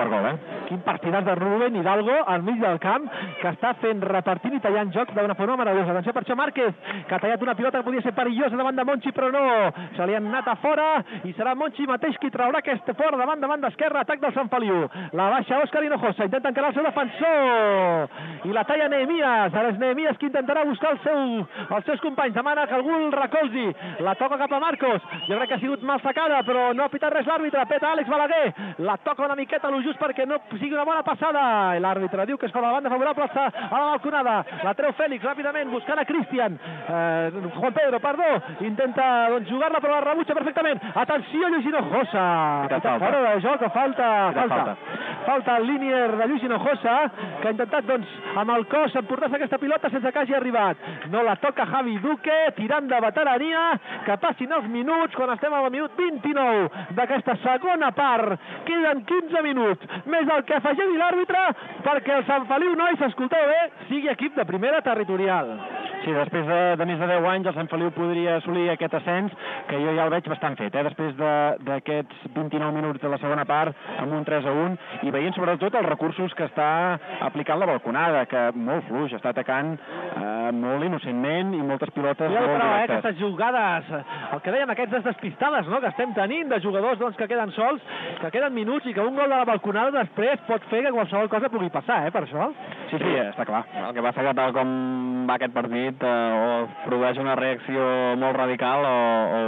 F: quart gol, eh?
A: Quin partidàs de Rubén Hidalgo al mig del camp, que està fent, repartint i tallant joc d'una forma meravellosa. Atenció per això Márquez, que ha tallat una pilota que podia ser perillosa davant de Monchi, però no, se li han anat a fora, i serà Monchi mateix qui traurà aquest fora davant davant d'esquerra, atac del Sant Feliu. La baixa Òscar Hinojosa, intenta encarar el seu defensor, i la talla Nehemías. Ara és Nehemías qui intentarà buscar el seu, els seus companys, demana que algú el recolzi, la toca cap a Marcos, jo crec que ha sigut mal sacada, però no ha pitat res l'àrbitre, peta Àlex Balaguer, la toca una miqueta a lo just perquè no sigui una bona passada, i l'àrbitre diu que és per la banda favorable a la balconada, la treu Fèlix ràpidament, buscant a Cristian, eh, Juan Pedro, perdó, intenta doncs, jugar-la però la rebutja perfectament. Atenció, Lluís Hinojosa, fora de joc, falta, falta, falta el línier de Lluís Hinojosa, que ha intentat doncs, amb el cos emportar-se aquesta pilota sense que hagi arribat. No la toca Javi Duque, tirant de veterania, que passin els minuts, quan estem al minut vint-i-nou d'aquesta segona part, queden quinze minuts, més el que afegeix l'àrbitre, perquè el Sant Feliu, nois, escolteu bé, sigui equip de primera territorial.
F: Sí, després de, de més de deu anys el Sant Feliu podria assolir aquest ascens, que jo ja el veig bastant fet, eh? Després d'aquests vint-i-nou minuts de la segona part, amb un tres a un, i veient sobretot els recursos que està aplicant la balconada, que molt fluix, està atacant eh, molt innocentment i moltes pilotes
A: ja,
F: molt
A: però,
F: directes.
A: Eh, aquestes jugades, el que dèiem, aquestes despistades, no?, que estem tenint de jugadors doncs, que queden sols, que queden minuts i que un gol de la balconada després pot fer que qualsevol cosa pugui passar, eh, per això.
F: Sí, sí, està clar.
C: El que passa que tal com va aquest partit, eh, o produeix una reacció molt radical o,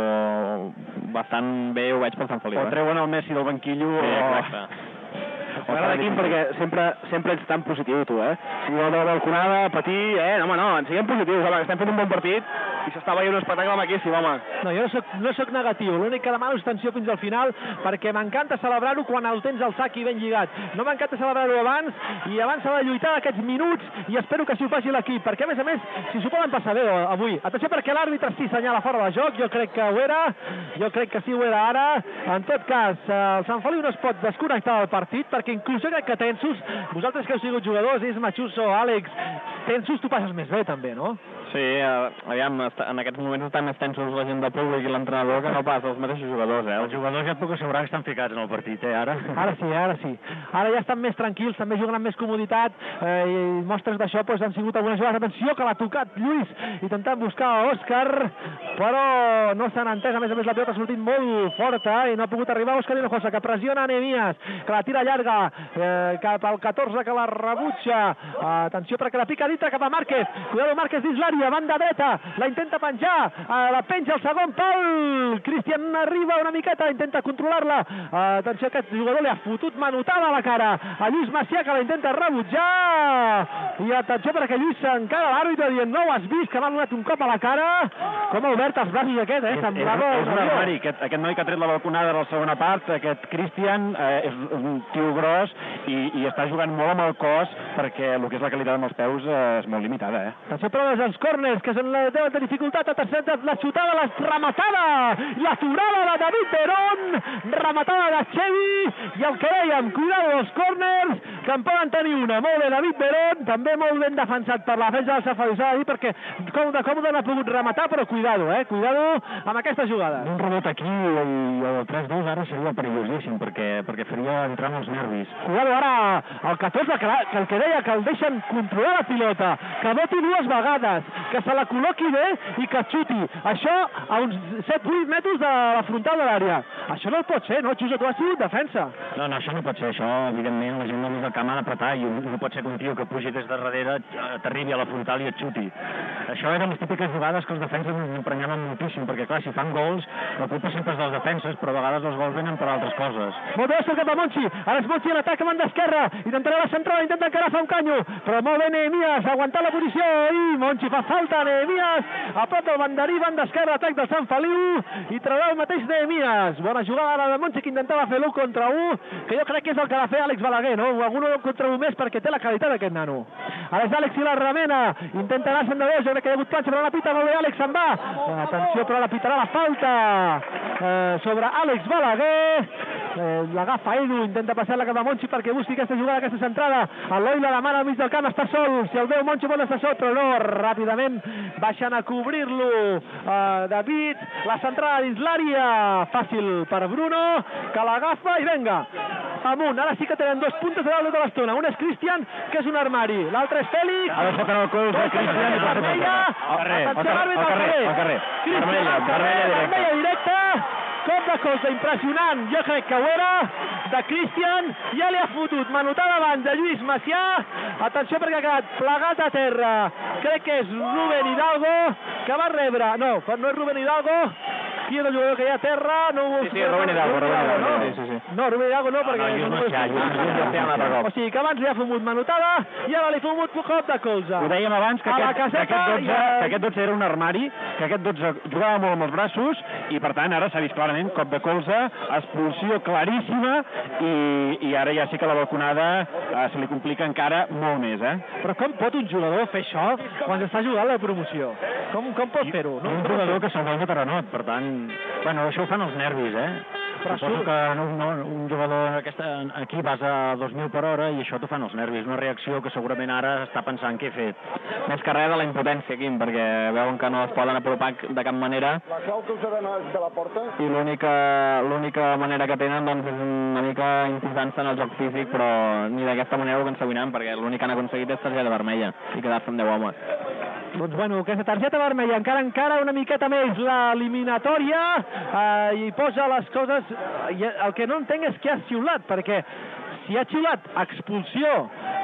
C: o bastant bé ho veig pel Sant Feliu.
F: O treuen el Messi del banquillo
C: sí,
F: o...
C: exacte.
F: M'agrada aquí perquè sempre, sempre ets tan positiu, tu, eh? Si vol de la balconada, patir, eh? No, home, no, ens siguem positius, home, que estem fent un bon partit i s'està veient un espectacle maquíssim, home.
A: No, jo no soc, no soc negatiu, l'únic que demano és tensió fins al final, perquè m'encanta celebrar-ho quan el tens al sac i ben lligat. No m'encanta celebrar-ho abans, i abans s'ha de lluitar aquests minuts, i espero que s'hi ho faci l'equip, perquè a més a més, si s'ho poden passar bé avui. Atenció perquè l'àrbitre sí senyala fora de joc, jo crec que ho era, jo crec que sí ho era ara. En tot cas, el Sant Feliu no es pot desconnectar del partit, perquè inclús jo crec que tensos, vosaltres que heu sigut jugadors, Isma, Xuso, Àlex, tensos tu passes més bé també, no?
C: Sí, eh, aviam, en aquests moments estan més tensos la gent de públic i l'entrenador que no pas els mateixos jugadors, eh?
E: Els jugadors ja et puc assegurar que estan ficats en el partit, eh, ara?
A: Ara sí, ara sí. Ara ja estan més tranquils, també juguen amb més comoditat, eh, i mostres d'això doncs, han sigut algunes jugades. Atenció, que l'ha tocat Lluís, intentant buscar a Òscar, però no s'han entès, a més a més la pilota ha sortit molt forta i no ha pogut arribar Òscar Hinojosa, que pressiona Nehemías, que la tira llarga, eh, cap al catorze, que la rebutja. Atenció perquè la pica dintre cap a Márquez, cuidado Márquez dins l'àrea, banda dreta, la intenta penjar, eh, la penja al segon pal, Cristian arriba una miqueta, intenta controlar-la, eh, atenció, aquest jugador li ha fotut manotada a la cara a Lluís Macià, que la intenta rebutjar, i atenció perquè Lluís s'encara l'àrbitre dient, no ho has vist, que m'ha donat un cop a la cara, com ha obert els braços aquest, eh, semblava...
F: És, és un armari, aquest, aquest noi que ha tret la balconada de la segona part, aquest Cristian, eh, és un tio gros i, i està jugant molt amb el cos, perquè el que és la qualitat amb els peus eh, és molt limitada, eh.
A: Atenció, però des dels córners, que són la de dificultat, a tercera, la xutada, la rematada, l'aturada de David Verón, rematada de Xevi, i el que dèiem, cuidado dels córners, que en poden tenir una. Molt bé, David Verón, també molt ben defensat per la defensa del Sant Feliu, s'ha de dir, perquè còmode, còmode no ha pogut rematar, però cuidado, eh, cuidado amb aquesta jugada.
E: Un rebot aquí i el tres dos ara seria perillosíssim, perquè, perquè faria entrar en els nervis.
A: Cuidado ara, el catorze, que, la, que el que deia, que el deixen controlar la pilota, que voti dues vegades, que se la col·loqui bé i que xuti. Això a uns set vuit metres de la frontal de l'àrea. Això no pot ser, no, Xuso? Tu has sigut defensa.
E: No, no, això no pot ser. Això, evidentment, la gent no del camp ha d'apretar i no pot ser que un tio que pugi des de darrere t'arribi a la frontal i et xuti. Això eren les típiques jugades que els defenses ens emprenyaven moltíssim, perquè, clar, si fan gols, la culpa sempre és dels defenses, però a vegades els gols venen per altres coses.
A: Molt bé, és cap a Monchi. Ara és Monchi en atac a banda esquerra. Intentarà la centrada, intenta encarar, fa un canyo, però molt bé Nehemías, aguantar la posició, i Monchi fa falta, Nehemías, a prop del banderí, banda esquerra, atac del Sant Feliu, i traurà el mateix Nehemías. Bona jugada ara de Monchi, que intentava fer l'u contra u, que jo crec que és el que ha de fer Àlex Balaguer, no? Algun u contra u més, perquè té la qualitat d'aquest nano. Ara és Àlex i la remena, intenta anar-se'n de dos, jo crec que hi ha hagut planxa, però la pita, molt bé, Àlex se'n va. Atenció, però la pitarà la falta eh, sobre Àlex Balaguer. Eh, l'agafa Edu, intenta passar-la cap a Monchi perquè busqui aquesta jugada, aquesta centrada. Eloi la demana al mig del camp, està sol, si el veu Monchi pot estar sol, però no, ràpidament baixant a cobrir-lo eh, David, la centrada dins l'àrea, fàcil per Bruno, que l'agafa i venga, amunt. Ara sí que tenen dos puntes de dalt tota l'estona. Un és Cristian, que és un armari. L'altre és Fèlix.
E: Ha deixat en el colze de Cristian.
A: Vermella.
E: Atenció, l'àrbitre al carrer. Al carrer. Vermella, vermella directa.
A: Vermella directa. Cop de colze impressionant, jo crec que ho era, de Cristian, ja li ha fotut manotada abans de Lluís Macià. Atenció perquè ha quedat plegat a terra, crec que és Rubén Hidalgo, que va rebre, no, no és Rubén Hidalgo, qui és el jugador que hi ha a terra? No ho...
C: Sí, sí, Rubén Hidalgo, Rubén Hidalgo,
A: no?
C: Sí, sí, sí.
A: No, Rubén Hidalgo no, perquè...
E: No, Lluís Macià, Lluís Macià.
A: O sigui que abans li ha fumut manotada i ara li ha fumut cop de colze.
E: Ho dèiem abans que aquest, que aquest, dotze, que aquest dotze era un armari, que aquest dotze jugava molt amb els braços i per tant ara s'ha vist clarament cop de colze, expulsió claríssima i, i ara ja sí que la balconada eh, se li complica encara molt més, eh?
A: Però com pot un jugador fer això quan està jugant la promoció? Com, com pot fer-ho?
E: No? Un jugador que se'l veu de Taranot, per tant... Bueno, això ho fan els nervis, eh? Però suposo que no, no, un jugador aquesta, aquí vas a dos mil per hora i això t'ho fan els nervis. Una reacció que segurament ara està pensant què he fet.
C: Més que res de la impotència, Quim, perquè veuen que no es poden apropar de cap manera.
G: La clau que us ha de la porta.
C: I l'única l'única manera que tenen doncs, és una mica imposant-se en el joc físic, però ni d'aquesta manera ho aconseguiran, perquè l'únic que han aconseguit és targeta vermella i quedar-se amb deu homes.
A: Doncs bueno, aquesta targeta vermella encara encara una miqueta més l'eliminatòria eh, i posa les coses... I el que no entenc és que ha xiulat, perquè si ha xiulat expulsió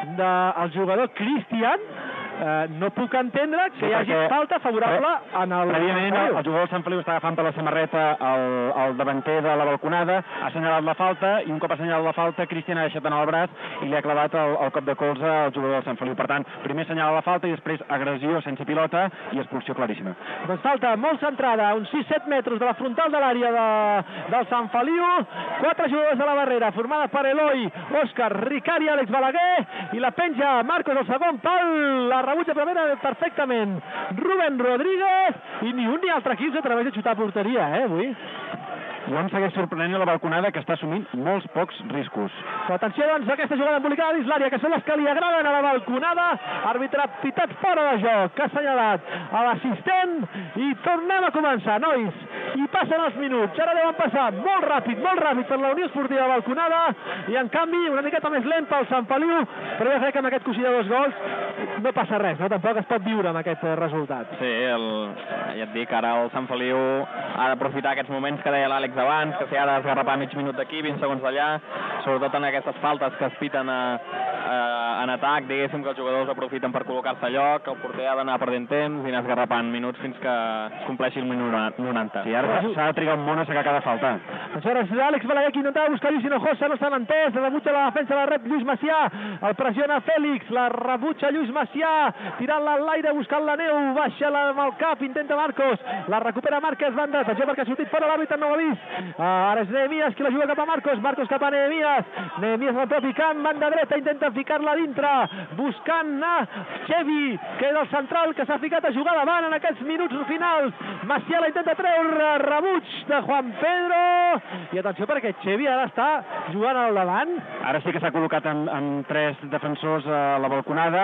A: del jugador Cristian, eh, no puc entendre que sí, hi hagi falta favorable en el...
E: Prèviament, el, el jugador del Sant Feliu està agafant per la samarreta el, el davanter de la balconada, ha assenyalat la falta, i un cop ha assenyalat la falta, Cristian ha deixat en el braç i li ha clavat el, el cop de colze al jugador del Sant Feliu. Per tant, primer assenyala la falta i després agressió sense pilota i expulsió claríssima.
A: Doncs falta molt centrada, uns sis set metres de la frontal de l'àrea de, del Sant Feliu, quatre jugadors a la barrera, formada per Eloi, Òscar, Ricard i Àlex Balaguer, i la penja Marcos al segon pal, la rebutja primera perfectament Rubén Rodríguez, i ni un ni altre equip s'atreveix a xutar a porteria, eh, avui.
E: I em segueix sorprenent la balconada, que està assumint molts pocs riscos.
A: Però atenció, doncs, aquesta jugada embolicada dins l'àrea, que són les que li agraden a la balconada. Àrbitre pitat fora de joc, que ha assenyalat a l'assistent, i tornem a començar, nois. I passen els minuts, ara deuen passar molt ràpid, molt ràpid per la Unió Esportiva Balconada, i en canvi una miqueta més lent pel Sant Feliu, però jo crec que amb aquest coixí de dos gols no passa res, no? Tampoc es pot viure amb aquest resultat.
C: Sí, el, ja et dic, ara el Sant Feliu ha d'aprofitar aquests moments que deia l'Àlex abans, que si ha d'esgarrapar mig minut d'aquí, vint segons d'allà, sobretot en aquestes faltes que es piten a, a, en atac, diguéssim que els jugadors aprofiten per col·locar-se a lloc, el porter ha d'anar perdent temps i anar esgarrapant minuts fins que es compleixi el minut noranta.
E: Sí, ara s'ha de trigar un món a sacar cada falta.
A: Aleshores, l'Àlex Balaguer que intentava buscar Lluís Hinojosa, no s'han entès, la rebutja la defensa, la rep Lluís Macià, el pressiona Fèlix, la rebutja Lluís Macià, tirant-la en l'aire, buscant la neu, baixa-la amb el cap, intenta Marcos, la recupera Márquez, banda, atenció perquè ha sortit fora l'àrbitre, no ho ha vist, uh, ara és Nehemías qui la juga cap a Marcos, Marcos cap a Nehemías, Nehemías al propi camp, banda dreta, intenta ficar-la dintre, buscant a Xevi, que és el central que s'ha ficat a jugar davant en aquests minuts finals, Macià la intenta treure, rebuig de Juan Pedro, i atenció perquè Xevi ara està jugant al davant.
E: Ara sí que s'ha col·locat amb, amb tres defensors a la balconada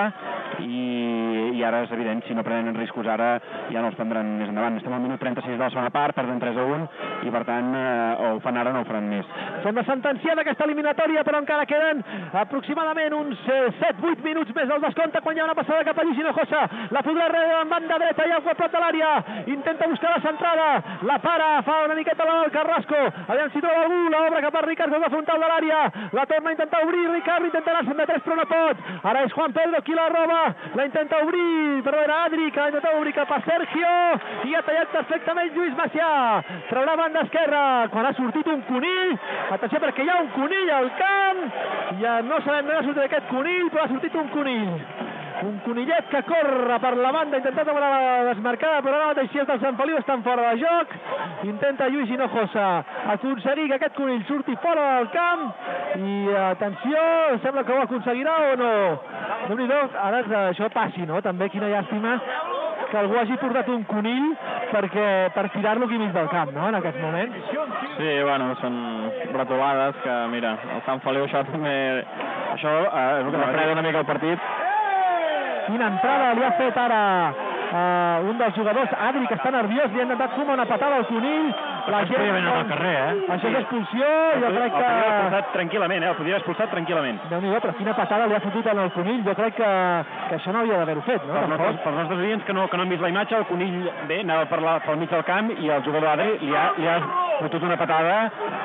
E: i, i ara és evident, si no prenen riscos ara ja no els prendran més endavant. Estem al minut trenta-sis de la segona part, perden tres a un i per tant eh, o ho fan ara o no ho faran més.
A: Sembla sentenciada aquesta eliminatòria, però encara queden aproximadament uns eh, set vuit minuts més del descompte quan hi ha una passada cap a Lluís Hinojosa, la podrà rebre en banda dreta i al prop de l'àrea, intenta buscar la centrada, la para, fa una miqueta la del Carrasco, aviam si troba algú, l'obre cap a Ricard des de frontal de l'àrea, la torna a intentar obrir, Ricard intenta anar-se'n de tres però no pot, ara és Juan Pedro qui la roba, la intenta obrir, però era Adri que la intenta obrir cap a Sergio, i ha tallat perfectament Lluís Macià, traurà banda esquerra, quan ha sortit un conill, atenció perquè hi ha un conill al camp, ja no sabem d'on ha sortit aquest conill, però ha sortit un conill. Un conillet que corre per la banda, intentant donar la desmarcada, però ara mateix si és del Sant Feliu estan fora de joc. Intenta Lluís Hinojosa aconseguir que aquest conill surti fora del camp i atenció, sembla que ho aconseguirà o no. Déu-n'hi-do, ara això passi, no? També quina llàstima que algú hagi portat un conill perquè, per tirar-lo aquí mig del camp, no?, en aquest moment.
C: Sí, bueno, són bretolades que, mira, el Sant Feliu això també... Això eh, és el que refreda una mica el partit.
A: Quina entrada li ha fet ara uh, un dels jugadors, Adri, que està nerviós, li ha intentat fumar una patada al conill, la gent...
E: Podria haver anat al carrer, eh?
A: Això és expulsió, jo crec que...
F: El podria haver expulsat tranquil·lament, eh? El podria haver expulsat tranquil·lament.
A: Déu-n'hi-do, però quina patada li ha fotut en el Conill, jo crec que, que això no havia d'haver-ho fet, no?
F: Per nostres, per nostres oients que no, que no han vist la imatge, el Conill bé, anava per la, pel mig del camp i el jugador Adri li ha, li ha fotut una patada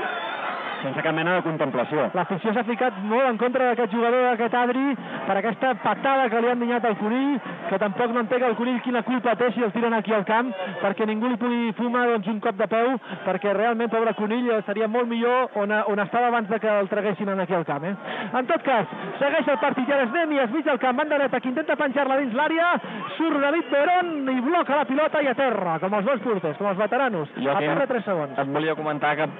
F: sense cap mena de contemplació.
A: L'afició s'ha ficat molt en contra d'aquest jugador, d'aquest Adri, per aquesta patada que li han dinyat al Conill, que tampoc no entenc el Conill quina culpa té si el tiren aquí al camp, perquè ningú li pugui fumar doncs, un cop de peu, perquè realment, pobre Conill, seria molt millor on, on estava abans de que el traguessin aquí al camp. Eh? En tot cas, segueix el partit, ja n'és Nemis, mig del camp, banda dreta, que intenta penjar-la dins l'àrea, surt David Verón i bloca la pilota i a terra, com els bons porters, com els veteranos. Jo a terra tres segons.
C: Et volia comentar que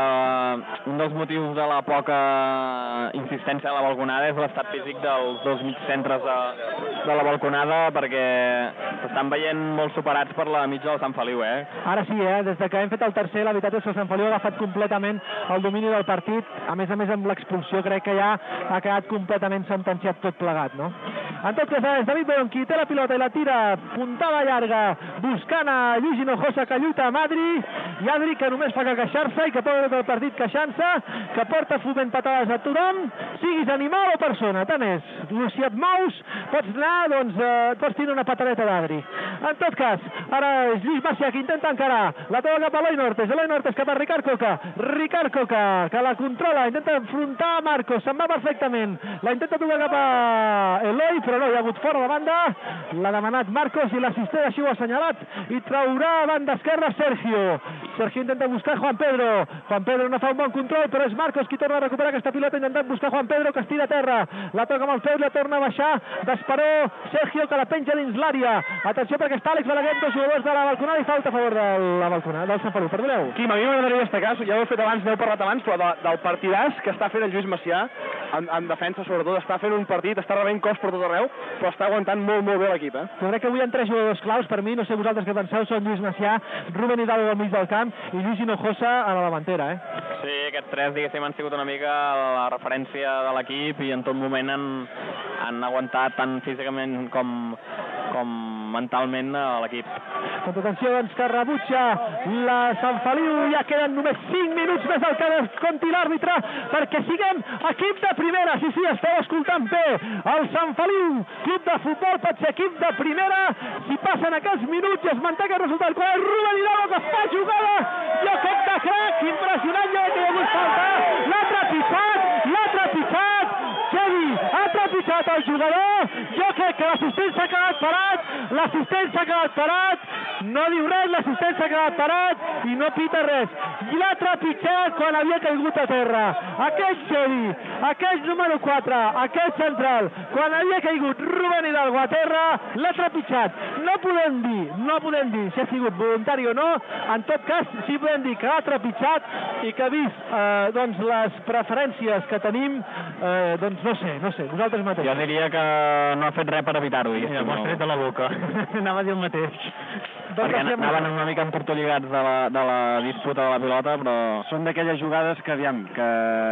C: eh, un dels motius de la poca insistència de la balconada és l'estat físic dels dos mig centres de, de la balconada, perquè s'estan veient molt superats per la mitja del Sant Feliu, eh?
A: Ara sí, eh? Des de que hem fet el tercer, la veritat és que el Sant Feliu ha agafat completament el domini del partit, a més a més amb l'expulsió crec que ja ha quedat completament sentenciat tot plegat, no? En tot cas, és David Verón qui té la pilota i la tira, puntada llarga, buscant a Lluís Hinojosa, que lluita amb Adri, i Adri que només fa que queixar-se i que porta tot el partit queixant-se, que porta foment patades a tothom, siguis animal o persona, tant és. Si et mous, pots anar, doncs, eh, pots tenir una patadeta d'Adri. En tot cas, ara és Lluís Macià que intenta encarar, la toca cap a Eloi Nortes, Eloi Nortes cap a Ricard Coca, Ricard Coca, que la controla, intenta enfrontar a Marcos, se'n va perfectament, la intenta tocar cap a Eloi, però no, hi ha hagut fora de banda, l'ha demanat Marcos i l'assistent així ho ha assenyalat, i traurà a banda esquerra Sergio. Sergio intenta buscar Juan Pedro, Juan Pedro no fa un bon control, però és Marcos qui torna a recuperar aquesta pilota, intentant buscar Juan Pedro, que es tira a terra, la toca amb el peu, la torna a baixar, d'esperó Sergio, que la penja dins l'àrea. Atenció perquè està Àlex Balaguer, dos jugadors de la balconada i falta a favor de la balconada, del Sant Feliu, perdoneu.
D: Quim, a mi m'agradaria destacar, ja ho he fet abans, n'heu parlat abans, però de, del partidàs que està fent el Lluís Macià, en, en defensa sobretot, està fent un partit, està rebent cos per tot arreu, però està aguantant molt, molt bé l'equip, eh?
A: Jo crec que avui hi ha tres jugadors claus per mi, no sé vosaltres què penseu, són Lluís Macià, Rubén Hidalgo al mig del camp i Lluís Hinojosa a la davantera, eh?
C: Sí, aquests tres, diguéssim, han sigut una mica la referència de l'equip i en tot moment han, han aguantat tant físicament com, com mentalment a l'equip.
A: Doncs atenció, doncs, que rebutja la Sant Feliu, ja queden només cinc minuts més al que descompti l'àrbitre perquè siguem equip de primera. Sí, sí, esteu escoltant bé. El Sant Feliu, club de futbol, pot ser equip de primera si passen aquests minuts i es manté aquest resultat. Quan és Rubén Hidalgo que fa jugada, jo cop de crac, impressionant, jo que hi ha hagut falta, l'ha trepitjat, l'ha trepitjat, Xevi ha trepitjat el jugador, jo crec que l'assistent s'ha quedat parat, l'assistent s'ha quedat parat, no diu res, l'assistent s'ha quedat parat i no pita res, i l'ha trepitjat quan havia caigut a terra. Aquest Xevi, aquest número quatre, aquest central, quan havia caigut Rubén Hidalgo a terra, l'ha trepitjat. No podem dir, no podem dir si ha sigut voluntari o no, en tot cas sí podem dir que l'ha trepitjat i que ha vist eh, doncs les preferències que tenim, eh, doncs no sé, no sé, vosaltres mateixos.
C: Jo diria que no ha fet res per evitar-ho.
E: Ja m'ho has tret de la boca. Anava a dir el mateix.
C: Perquè anaven una mica emportolligats de la, de la disputa de la pilota, però...
F: Són d'aquelles jugades que, aviam, que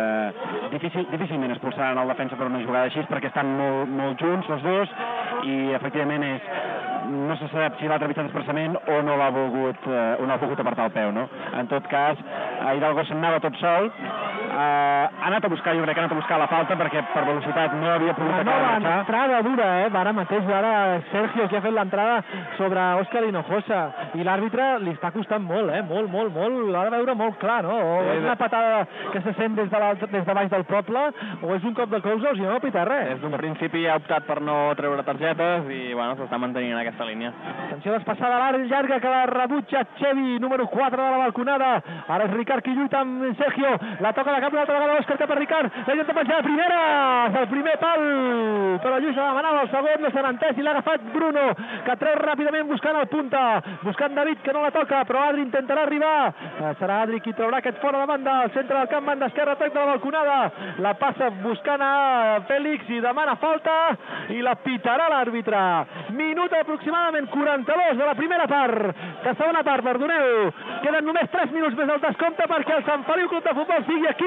F: difícil, difícilment expulsaran el defensa per una jugada així, perquè estan molt, molt junts els dos, i efectivament és... no se sap si l'ha trepitjat expressament o no l'ha volgut, eh, o no ha volgut apartar el peu, no? En tot cas, a Hidalgo se'n anava tot sol, eh, ha anat a buscar, jo crec que ha anat a buscar la falta perquè per velocitat no havia pogut
A: acabar
F: de
A: marxar.
F: marxar.
A: Entrada dura, eh? Ara mateix, ara Sergio que ha fet l'entrada sobre Òscar Hinojosa i l'àrbitre li està costant molt, eh? Molt, molt, molt, l'ha de veure molt clar, no? O
C: sí,
A: és una patada que se sent des de, des de baix del poble o és un cop de colze i no pita res.
C: Des d'un principi ha optat per no treure targetes i, bueno, s'està mantenint en aquesta línia.
A: Atenció, despassada l'àrea llarga que la rebutja Xevi, número quatre de la balconada. Ara és Ricard qui lluita amb Sergio. La toca de cap una altra vegada Òscar cap a Ricard. La intenta penjar de primera. El primer pal. Però Lluís la demanava, el segon no s'ha entès i l'ha agafat Bruno, que treu ràpidament buscant el punta. Buscant David, que no la toca, però Adri intentarà arribar. Serà Adri qui traurà aquest fora de banda. Al centre del camp, banda esquerra, atac de la balconada. La passa buscant a Fèlix i demana falta i la pitarà l'àrbitre. Minut aproximadament quaranta-dos de la primera part, de segona part, perdoneu. Queden només tres minuts més del descompte perquè el Sant Feliu Club de Futbol sigui equip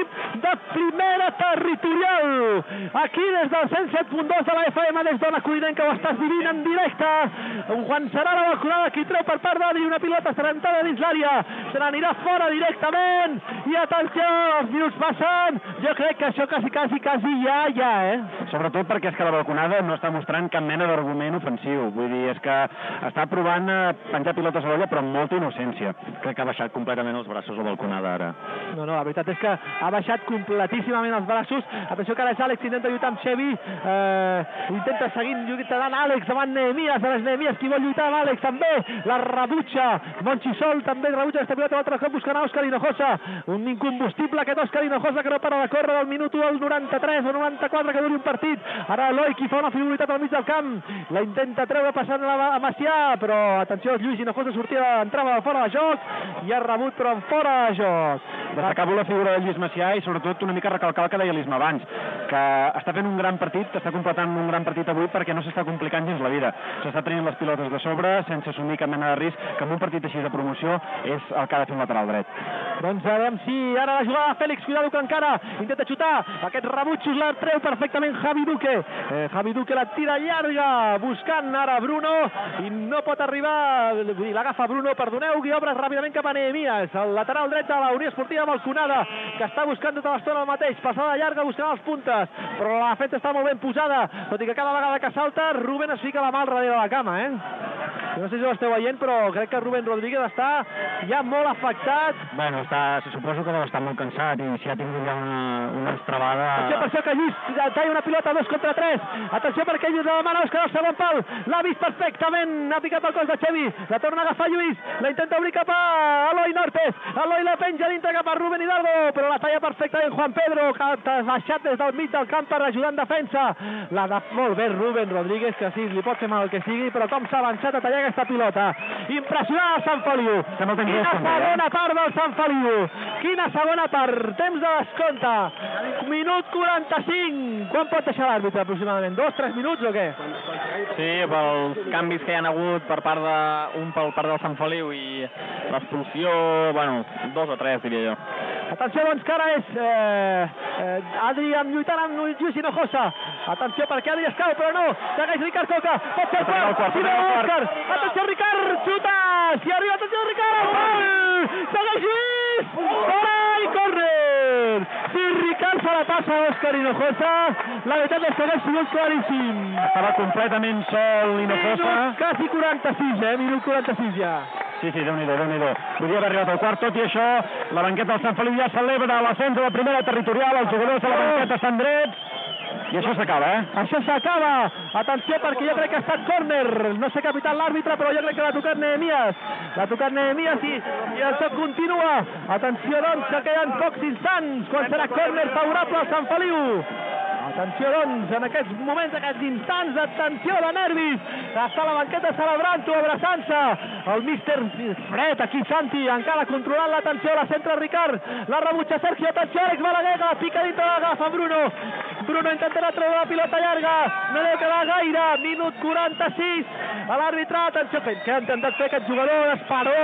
A: partit de primera territorial. Aquí des del cent set punt dos de la F M, des d'Ona Codinenca, ho estàs vivint en directe. Quan serà la balconada, qui treu per part d'Adri una pilota serentada dins l'àrea, se n'anirà fora directament. I atenció, els minuts passen. Jo crec que això quasi, quasi, quasi ja, ja, eh?
F: Sobretot perquè és que la balconada no està mostrant cap mena d'argument ofensiu. Vull dir, és que està provant a penjar pilotes a l'olla, però amb molta innocència. Crec que ha baixat completament els braços la balconada ara.
A: No, no, la veritat és que ha baixat completíssimament els braços. Atenció que ara és Àlex, intenta lluitar amb Xevi, eh, intenta seguir lluitant Àlex davant Nehemías, ara és Nehemías qui vol lluitar amb Àlex també, la rebutja Monchisol, també rebutja aquesta pilota, l'altre cop buscant a Òscar Hinojosa, un incombustible aquest Òscar Hinojosa que no para de córrer del minut u al noranta-tres o noranta-quatre que duri un partit. Ara Eloi qui fa una frivolitat al mig del camp, la intenta treure passant a Macià, però atenció, Lluís Hinojosa sortia, entrava fora de joc i ha rebut però en fora de joc.
F: Destacava la figura de Lluís Macià i sobretot una mica recalcar el que deia l'Isma abans, que està fent un gran partit, està completant un gran partit avui perquè no s'està complicant gens la vida. S'està tenint les pilotes de sobre sense assumir cap mena de risc, que en un partit així de promoció és el que ha de fer un lateral dret.
A: Doncs a veure si ara la jugada de Fèlix, cuidado que encara intenta xutar, aquest rebutxos la treu perfectament Javi Duque, eh, Javi Duque la tira llarga, buscant ara Bruno i no pot arribar, l'agafa Bruno, perdoneu, i obre ràpidament cap a Nehemías, el lateral dret de la Unió Esportiva Balconada, que està buscant tota l'estona el mateix, passada llarga buscant els puntes, però la defensa està molt ben posada, tot i que cada vegada que salta Rubén es fica la mà al darrere de la cama, eh? No sé si ho esteu veient, però crec que Rubén Rodríguez està ja molt afectat.
E: Bueno, està, suposo que deu estar molt cansat i si ha tingut ja una, una estrabada...
A: Atenció per això que Lluís talla una pilota dos contra tres. Atenció perquè Lluís la demana Òscar al segon pal. L'ha vist perfectament, ha picat el cos de Xevi. La torna a agafar Lluís, la intenta obrir cap a Eloi Nortes. Eloi la penja dintre cap a Rubén Hidalgo, però la talla perfectament Juan Pedro, que ha baixat des del mig del camp per ajudar en defensa. La de... Molt bé Rubén Rodríguez, que sí, li pot fer mal el que sigui, però com s'ha avançat a tallar aquesta pilota. Impressionant el Sant Feliu. Quina segona part del Sant Feliu. Quina segona part. Temps de descompte. Minut quaranta-cinc. Quan pot deixar l'àrbitre aproximadament? Dos, tres minuts o què?
C: Sí, pels canvis que hi ha hagut per part de un per part del Sant Feliu i l'expulsió, bueno, dos o tres diria jo.
A: Atenció doncs que ara és eh, eh, Adri amb lluitant amb Lluís Hinojosa. Atenció perquè Adri es cau però no, segueix Ricard Coca, pot ser el quart, si veu Òscar, atenció Ricard, xuta, si arriba, atenció Ricard, gol, segueix Lluís, fora i córner. Si Ricard se la passa a Òscar Hinojosa, la veritat és que hagués sigut claríssim.
F: Estava completament sol Hinojosa.
A: Minut quasi quaranta-sis, eh, minut quaranta-sis ja.
F: Sí, sí, Déu-n'hi-do, Déu-n'hi-do. Podria haver arribat al quart, tot i això, la banqueta del Sant Feliu ja celebra l'ascens de la primera territorial, els jugadors de la banqueta estan drets, i això s'acaba, eh?
A: Això s'acaba. Atenció perquè jo crec que ha estat córner. No sé capitat l'àrbitre, però jo crec que l'ha tocat Nehemías. L'ha tocat Nehemías i, i el joc continua. Atenció doncs que queden pocs instants quan serà córner favorable al Sant Feliu. Atenció doncs, en aquests moments, aquests instants d'atenció de nervis, està la banqueta celebrant-ho, abraçant-se, el míster Fred, aquí Santi, encara controlant l'atenció, la centra Ricard, la rebutja Sergio, atenció Àlex Balaguer, que la pica dintre, l'agafa Bruno, Bruno intentarà treure la pilota llarga, no deu quedar gaire, minut quaranta-sis, a l'àrbitre, atenció, que ha intentat fer aquest jugador, Esparó,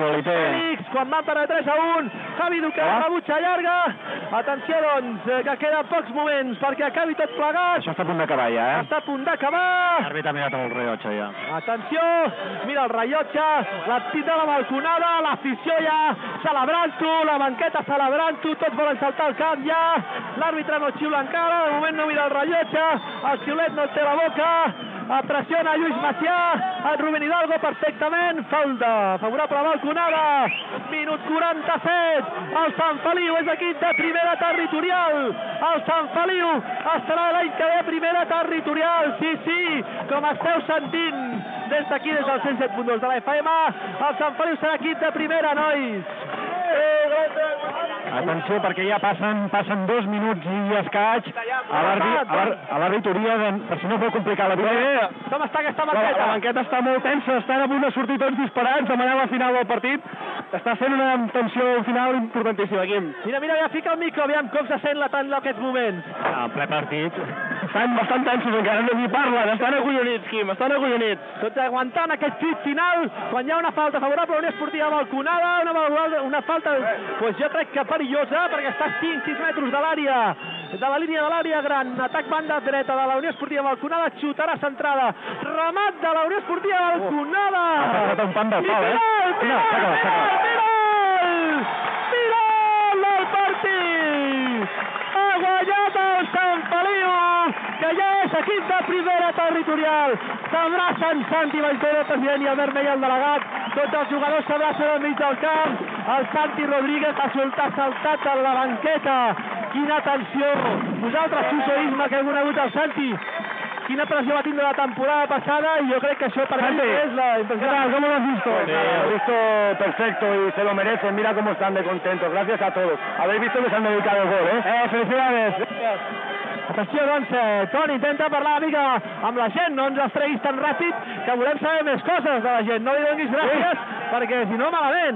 A: Félix, quan van per a tres a un, Javi Duque, la rebutja llarga, atenció doncs, que queden pocs moments perquè acabi tot plegat.
F: Això està a punt d'acabar ja, eh?
A: Està a punt d'acabar.
E: L'àrbitre ha mirat el rellotge ja.
A: Atenció, mira el rellotge, la tindrà la balconada, l'afició ja celebrant-ho, la banqueta celebrant-ho, tots volen saltar al camp ja, l'àrbitre no xiula encara, de moment no mira el rellotge, el xiulet no el té a la boca, pressiona Lluís Macià, el Rubén Hidalgo perfectament, falta favorable a balconada, minut quaranta-set, el Sant Feliu és equip de primera territorial, el Sant Feliu estarà l'any que ve primera territorial, sí, sí, com esteu sentint des d'aquí, des del cent set punt dos de la F M, el Sant Feliu serà equip de primera, nois.
F: Atenció, perquè ja passen passen dos minuts i escaig a l'arbitoria, per si no pot complicar la vida.
A: Com està aquesta
F: La,
A: banqueta?
F: la banqueta està molt tensa, estan a punt de sortir tots disparats, demanant la final del partit. Està fent una tensió final importantíssima, Quim.
A: Mira, mira, ja fica el micro, aviam com se sent la tant en aquests moments.
E: En ple partit,
D: Estan bastant tensos encara, no m'hi parlen, estan acollonits, Quim, estan acollonits.
A: Tots aguantant aquest crit final, quan hi ha una falta favorable a la Unió Esportiva Balconada, una, una falta, pues jo crec que perillosa, perquè està a cinc sis metres de l'àrea, de la línia de l'àrea gran, atac banda dreta de la Unió Esportiva Balconada, xutarà centrada, remat de la Unió Esportiva Balconada.
E: Ha passat un pan del pal, eh?
A: Final, final, final, final del partit! Ha guanyat el Sant Feliu, que ja és equip de primera territorial. S'abracen Santi Vallpero, president, i Albert Meia, el delegat. Tots els jugadors s'abracen al mig del camp. El Santi Rodríguez ha soltat, saltat a la banqueta. Quina tensió. Nosaltres, Susoisme, que hem conegut el Santi. Quina pressió va tindre la temporada pasada, y yo creo que eso para mí es la impresión.
D: ¿Cómo lo has visto? Sí, lo he visto perfecto y se lo merecen. Mira cómo están de contentos. Gracias a todos. Habéis visto que se han dedicado el gol, ¿eh? Eh, felicidades.
A: Atenció, doncs, eh, Toni intenta parlar una mica amb la gent, no ens els treguis tan ràpid, que volem saber més coses de la gent. No li donis gràcies, sí, perquè si no, malament.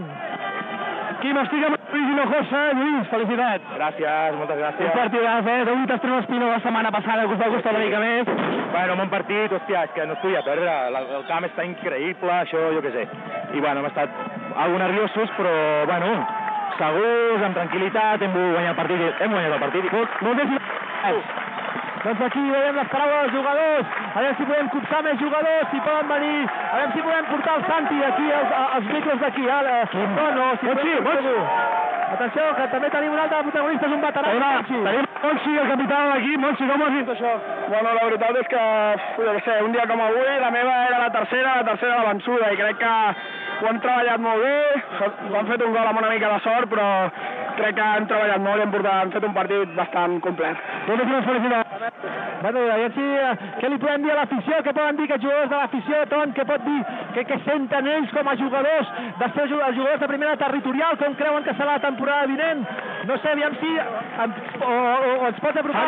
D: Quim, estic amb Lluís Hinojosa. Lluís, felicitats. Gràcies, moltes gràcies. Un partidàs, eh? Avui t'has tret l'espino la setmana passada, que us va costar una mica més. Bueno, bon partit, hòstia, és que no es podia perdre. El camp està increïble, això, jo què sé. I bueno, hem estat algo nerviosos, però, bueno, segurs, amb tranquil·litat, hem guanyat el partit, hem guanyat el partit. Moltes gràcies.
A: Doncs aquí veiem les paraules dels jugadors, a veure si podem copsar més jugadors, si poden venir, a veure si podem portar el Santi aquí, els, els micros d'aquí, ara. No, no, si podem, segur. Atenció, que també tenim un altre protagonista, és un veterà.
D: Monchi. Tenim Monchi, el capità de l'equip. Monchi, com ho has vist això? Bueno, la veritat és que, jo què sé, un dia com avui, la meva era la tercera, la tercera la vençuda, i crec que ho han treballat molt bé, han fet un gol amb una mica de sort, però crec que han treballat molt i han, portat, han fet un partit bastant complet.
A: Moltes gràcies, felicitats. Bueno, a veure si, què li podem dir a l'afició, què poden dir que jugadors de l'afició, Ton, què pot dir, que, que senten ells com a jugadors, de ser jugadors de primera territorial, com creuen que serà la temporada vinent? No sé, aviam si, o, o, o ens pots apropar.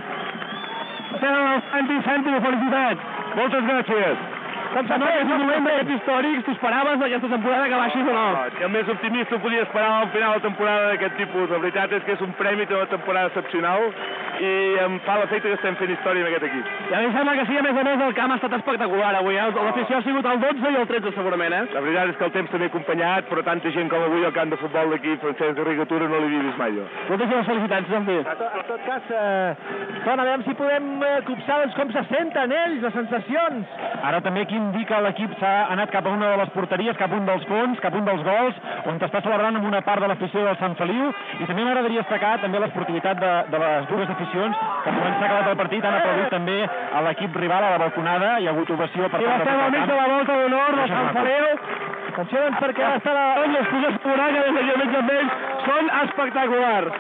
D: Santi, Santi, Santi, felicitats. Moltes gràcies.
A: Com s'ha fet?
D: És un moment d'aquests històrics, t'ho esperaves aquesta temporada que baixis o no? No, és que el més optimista ho podia esperar al final de temporada d'aquest tipus. La veritat és que és un premi de una temporada excepcional i em fa l'efecte que estem fent història amb aquest equip. I a mi em sembla que sí, a més a més el camp ha estat espectacular avui, eh? L'afició ha sigut el dotze i el tretze segurament, eh? La veritat és que el temps també ha acompanyat, però tanta gent com avui al camp de futbol d'aquí, Francesc de Rigatura, no l'havia vist mai jo. Moltes felicitats, Santi.
A: En tot cas, eh, Ton, a veure si podem eh, copsar doncs, com se senten ells, les sensacions.
E: Ara també aquí indica l'equip s'ha anat cap a una de les porteries, cap a un dels fons, cap a un dels gols, on està celebrant amb una part de l'afició del Sant Feliu, i també m'agradaria destacar també l'esportivitat de, de les dues aficions, que quan s'ha acabat el partit han aplaudit també a l'equip rival, a la balconada, hi ha hagut ovació per
D: I va ser l'amic de la volta d'honor de Sant Feliu.
A: Atenció, doncs, perquè ara està la...
D: Les puc assegurar que des d'aquí a mig amb ells són espectaculars.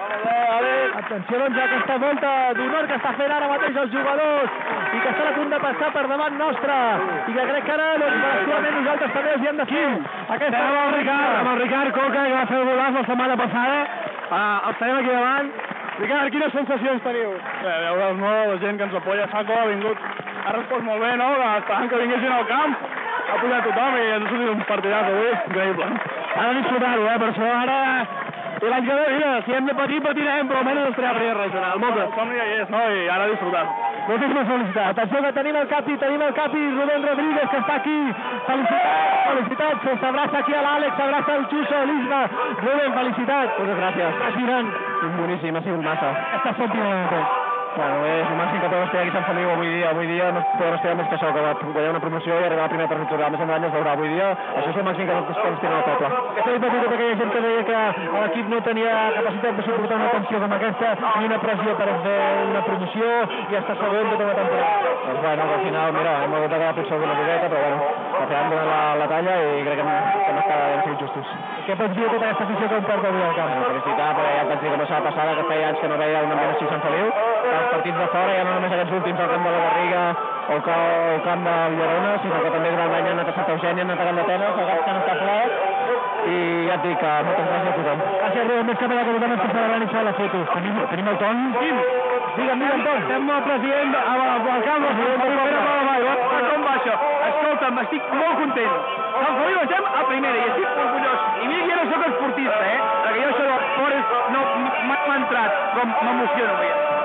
A: Atenció, doncs, a aquesta volta d'honor que està fent ara mateix els jugadors i que estan a punt de passar per davant nostre i que crec que ara, doncs, actualment nosaltres també els hi hem de fer aquesta...
D: Amb el Ricard, amb el Ricard Coca, que va fer el golaç la setmana passada, uh, els tenim aquí davant. Ricard, quines sensacions teniu? Bé, veure molt la gent que ens apoya. Saco ha vingut, ha respost molt bé, no? Esperant que vinguessin al camp. Ha pujat tothom i ens ha sortit un partidàs avui, increïble. Ha de disfrutar-ho, eh? Per això ara... I l'any que ve, mira, si hem de patir, patirem, però almenys ens treu a primera regional. Moltes. El somni ja hi és, no? I ara disfrutar.
A: Moltíssimes felicitats. Atenció que tenim el capi, tenim el capi Rubén Rodríguez, que està aquí. Felicitats, felicitats. S'abraça aquí a l'Àlex, s'abraça el Xuso, l'Isma. Rubén, felicitats.
D: Moltes gràcies.
A: Estàs mirant?
D: Boníssim, ha sigut massa.
A: Estàs sentint?
D: Bueno, és el màxim que podem estar aquí a Sant Feliu avui dia. Avui dia no podem estar més que això, que guanyar una promoció i arribar a la primera territorial. Més endavant es veurà. Avui dia això és el màxim que ens podem tirar al poble.
A: Aquesta és tota aquella gent que deia que l'equip no tenia capacitat de suportar una tensió com aquesta ni una pressió per fer una promoció i estar segon tota la temporada.
D: Doncs bueno, al final, mira, hem hagut de quedar pitjor d'una miqueta, però bueno, que hem donat la, la talla i crec que hem, que hem, estat, hem sigut justos.
A: Què pots dir tota aquesta afició que em porta avui al camp?
D: Felicitar, perquè ja vaig dir que no s'ha passada, que feia anys que no veia un ambient així a Sant Feliu. Els partits de fora, ja no només aquests últims al camp de la Garriga o al camp del Llerona, sinó que també durant l'any han anat a Santa Eugènia, han anat a Camp d'Atenes, el camp que han estat ple, i ja et dic que moltes gràcies a tothom.
A: Gràcies, Rubén, més que per la que tothom està celebrant i fa la foto. Tenim, tenim el Ton? Sí. Digue'm, digue'm, Ton.
D: Estem el president al camp, el president de Pere Palamai. Com va això? Escolta'm, estic molt content. Sant Feliu estem a primera i estic orgullós. I mira que jo no soc esportista, eh? Perquè jo això de l'esport no m'ha entrat, com m'emociona avui.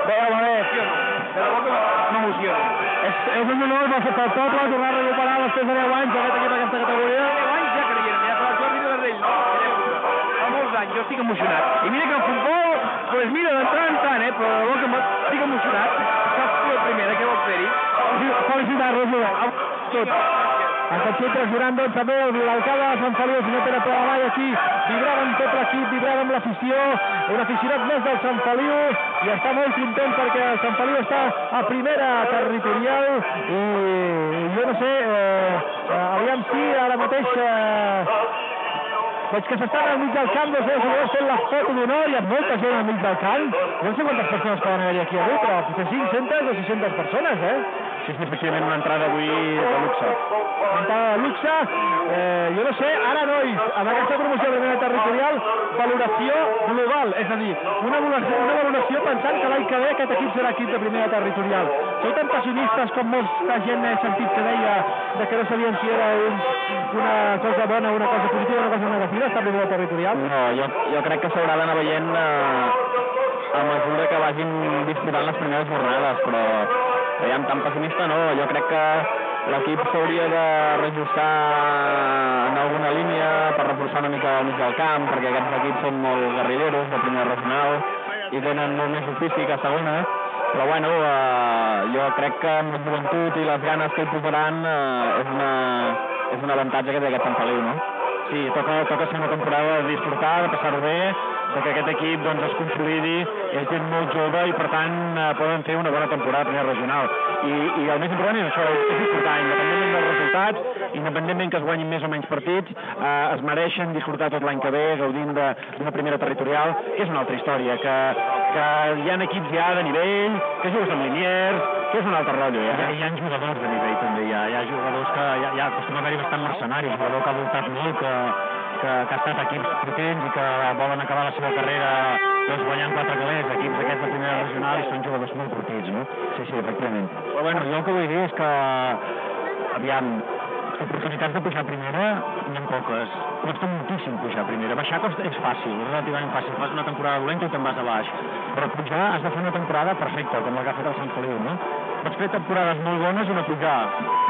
D: Bé, home, sí o no? De debò que m'emociona. És, és un honor pel poble tornar a recuperar després de deu anys aquest equip d'aquesta categoria. deu anys ja creiem, ja fa el Jordi de Verdell, no? Fa molts anys, jo estic emocionat. I mira que en futbol, doncs mira, d'entrar en tant, eh? Però de debò que estic emocionat. Saps tu la primera, què vols fer-hi? Felicitar-los, Joel. Tot. Atenció, impressionant, doncs, també l'alcalde de Sant Feliu, el senyor Pere Palamai, aquí, vibrava amb tot l'equip, vibrava amb l'afició, un aficionat més del Sant Feliu, i està molt content perquè el Sant Feliu està a primera territorial, i jo no sé, eh, aviam si ara mateix... Eh, veig que s'estan al mig del camp, no sé si vols fer la foto d'honor, hi ha molta gent al mig del camp, no sé quantes persones poden haver aquí avui, però potser cinc-centes o sis-centes persones, eh?
F: Sí, sí, efectivament, una entrada avui de luxe.
D: Una entrada de luxe, eh, jo no sé, ara, nois, amb aquesta promoció de primera territorial, valoració global, és a dir, una valoració, una valoració pensant que l'any que ve aquest equip serà equip de primera territorial. Sou tan passionistes com molta gent he sentit que deia de que no sabien si era un, una cosa bona, una cosa positiva, una cosa negativa, esta primera territorial?
C: No, jo, jo crec que s'haurà d'anar veient eh, a mesura que vagin disputant les primeres jornades, però veiem tan pessimista, no, jo crec que l'equip s'hauria de reajustar en alguna línia per reforçar una mica al mig del camp, perquè aquests equips són molt guerrilleros de primera regional i tenen molt més ofici que a segona, però bueno, eh, jo crec que amb la joventut i les ganes que hi posaran eh, és, una, és un avantatge que té aquest Sant Feliu, no?
F: Sí, toca, toca ser una temporada de disfrutar, de passar-ho bé, de que aquest equip doncs, es consolidi, és gent molt jove i per tant eh, poden fer una bona temporada a primera regional. I, i el més important és això, és disfrutar, independentment dels resultats, independentment que es guanyin més o menys partits, eh, es mereixen disfrutar tot l'any que ve, gaudint d'una primera territorial, que és una altra història, que, que hi ha equips ja de nivell, que jugues amb liniers, que és un altre rotllo, ja.
E: Hi ha, hi ha jugadors de nivell, també, hi ha, hi ha jugadors que ja, ja acostuma a haver-hi bastant mercenaris, jugador que ha voltat molt, que, que, que ha estat equips potents i que volen acabar la seva carrera doncs, guanyant quatre calés, equips d'aquests de primera regional, i són jugadors molt curtits, no?
F: Sí, sí, efectivament.
E: Però bueno, jo el que vull dir és que, aviam, oportunitats de pujar a primera n'hi ha poques. Costa moltíssim pujar a primera. Baixar costa, és fàcil, és relativament fàcil. Fas una temporada dolenta i te'n vas a baix. Però pujar has de fer una temporada perfecta, com la que ha fet el Sant Feliu, no? Pots fer temporades molt bones i no pujar.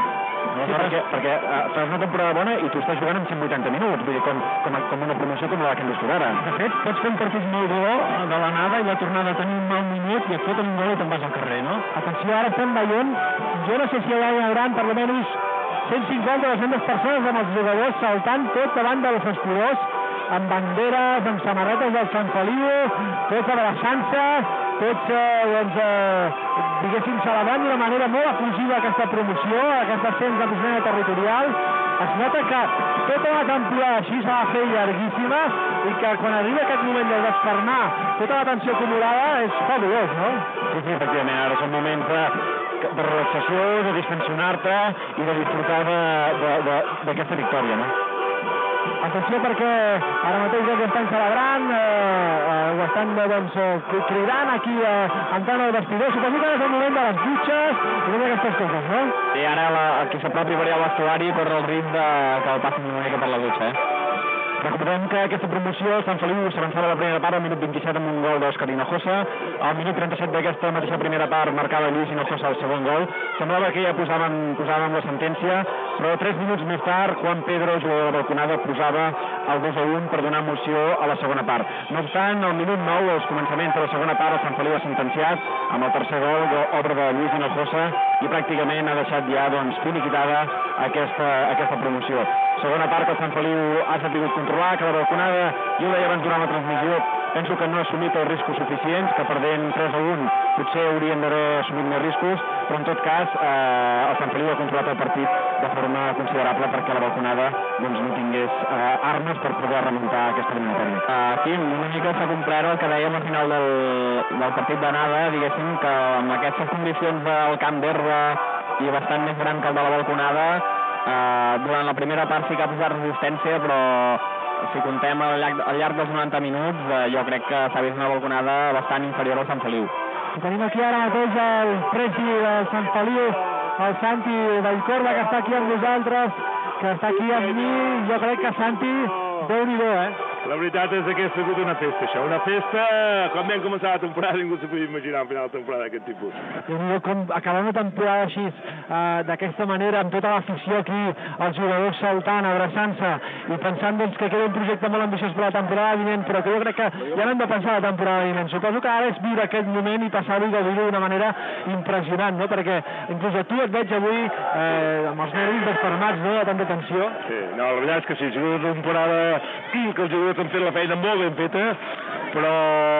F: No, sí, perquè, perquè uh, fas una temporada bona i tu estàs jugant en cent vuitanta minuts, vull dir, com, com, com una promoció com la que hem viscut ara.
E: De fet, pots fer un partit molt bo de l'anada i la tornada a tenir un mal minut i et foten un gol i te'n vas al carrer, no?
D: Atenció, ara estem veient, jo no sé si hi haurà per almenys cent cinquanta o dues-centes persones amb els jugadors saltant tot davant dels vestidors, amb banderes, amb samarretes del Sant Feliu, tots abraçant-se, tots, eh, doncs, eh, diguéssim, celebrant d'una manera molt efusiva aquesta promoció, aquest ascens de primera territorial. Es nota que tota la temporada així s'ha de fer llarguíssima i que quan arriba aquest moment de desfermar tota la tensió acumulada és fabulós, no?
F: Sí, sí, efectivament, ara són moments de, de relaxació, de distensionar-te i de disfrutar d'aquesta victòria, no?
D: Atenció perquè ara mateix ho estan celebrant, eh, ho estan doncs, cridant aquí, eh, entrant al vestidor. Suposo que és el moment de les dutxes i totes aquestes coses, no?
C: Sí, ara la, qui s'apropi al vestuari corre el risc de que el passin una mica per la dutxa, eh?
F: Recordem que aquesta promoció, Sant Feliu s'avançava a la primera part al minut vint-i-set amb un gol d'Òscar Hinojosa. Al minut trenta-set d'aquesta mateixa primera part marcava Lluís Hinojosa el segon gol. Semblava que ja posàvem, posàvem la sentència, però tres minuts més tard, Juan Pedro, jugador de Balconada, posava el dos a un per donar emoció a la segona part. No obstant, al minut nou, als començaments de la segona part, el Sant Feliu ha sentenciat amb el tercer gol, obra de Lluís Hinojosa, i pràcticament ha deixat ja doncs, finiquitada aquesta, aquesta promoció. Segona part que el Sant Feliu ha sabut controlar, que la Balconada, jo ho deia abans durant la transmissió, penso que no ha assumit els riscos suficients, que perdent tres a un potser haurien d'haver assumit més riscos, però en tot cas eh, el Sant Feliu ha controlat el partit de forma considerable perquè la Balconada doncs, no tingués eh, armes per poder remuntar aquesta eliminatòria.
C: Uh, sí, una mica s'ha complert el que dèiem al final del, del partit d'anada, diguéssim que amb aquestes condicions del camp d'herba i bastant més gran que el de la Balconada, Uh, durant la primera part sí que ha posat resistència, però si contem al llarg, al llarg dels noranta minuts, uh, jo crec que s'ha vist una Balconada bastant inferior al Sant Feliu.
D: Tenim aquí ara mateix el presi del Sant Feliu, el Santi Vallcorba, que està aquí amb nosaltres, que està aquí amb mi. Jo crec que Santi, Déu-n'hi-do, eh?
H: La veritat és que ha sigut una festa, això. Una festa, quan vam començar la temporada, ningú s'ho podia imaginar al final de temporada d'aquest tipus.
A: I com acabant la temporada així, eh, d'aquesta manera, amb tota l'afició aquí, els jugadors saltant, abraçant-se i pensant doncs, que queda un projecte molt ambiciós per la temporada vinent, però que jo crec que ja no hem de pensar la temporada vinent. Suposo que ara és viure aquest moment i passar-ho i gaudir-ho d'una manera impressionant, no? Perquè inclús a tu et veig avui eh, amb els nervis desfermats, no?, de tanta tensió.
H: Sí, no, la veritat és que sí, ha sigut una temporada que els jugadors han fet la feina molt ben feta, però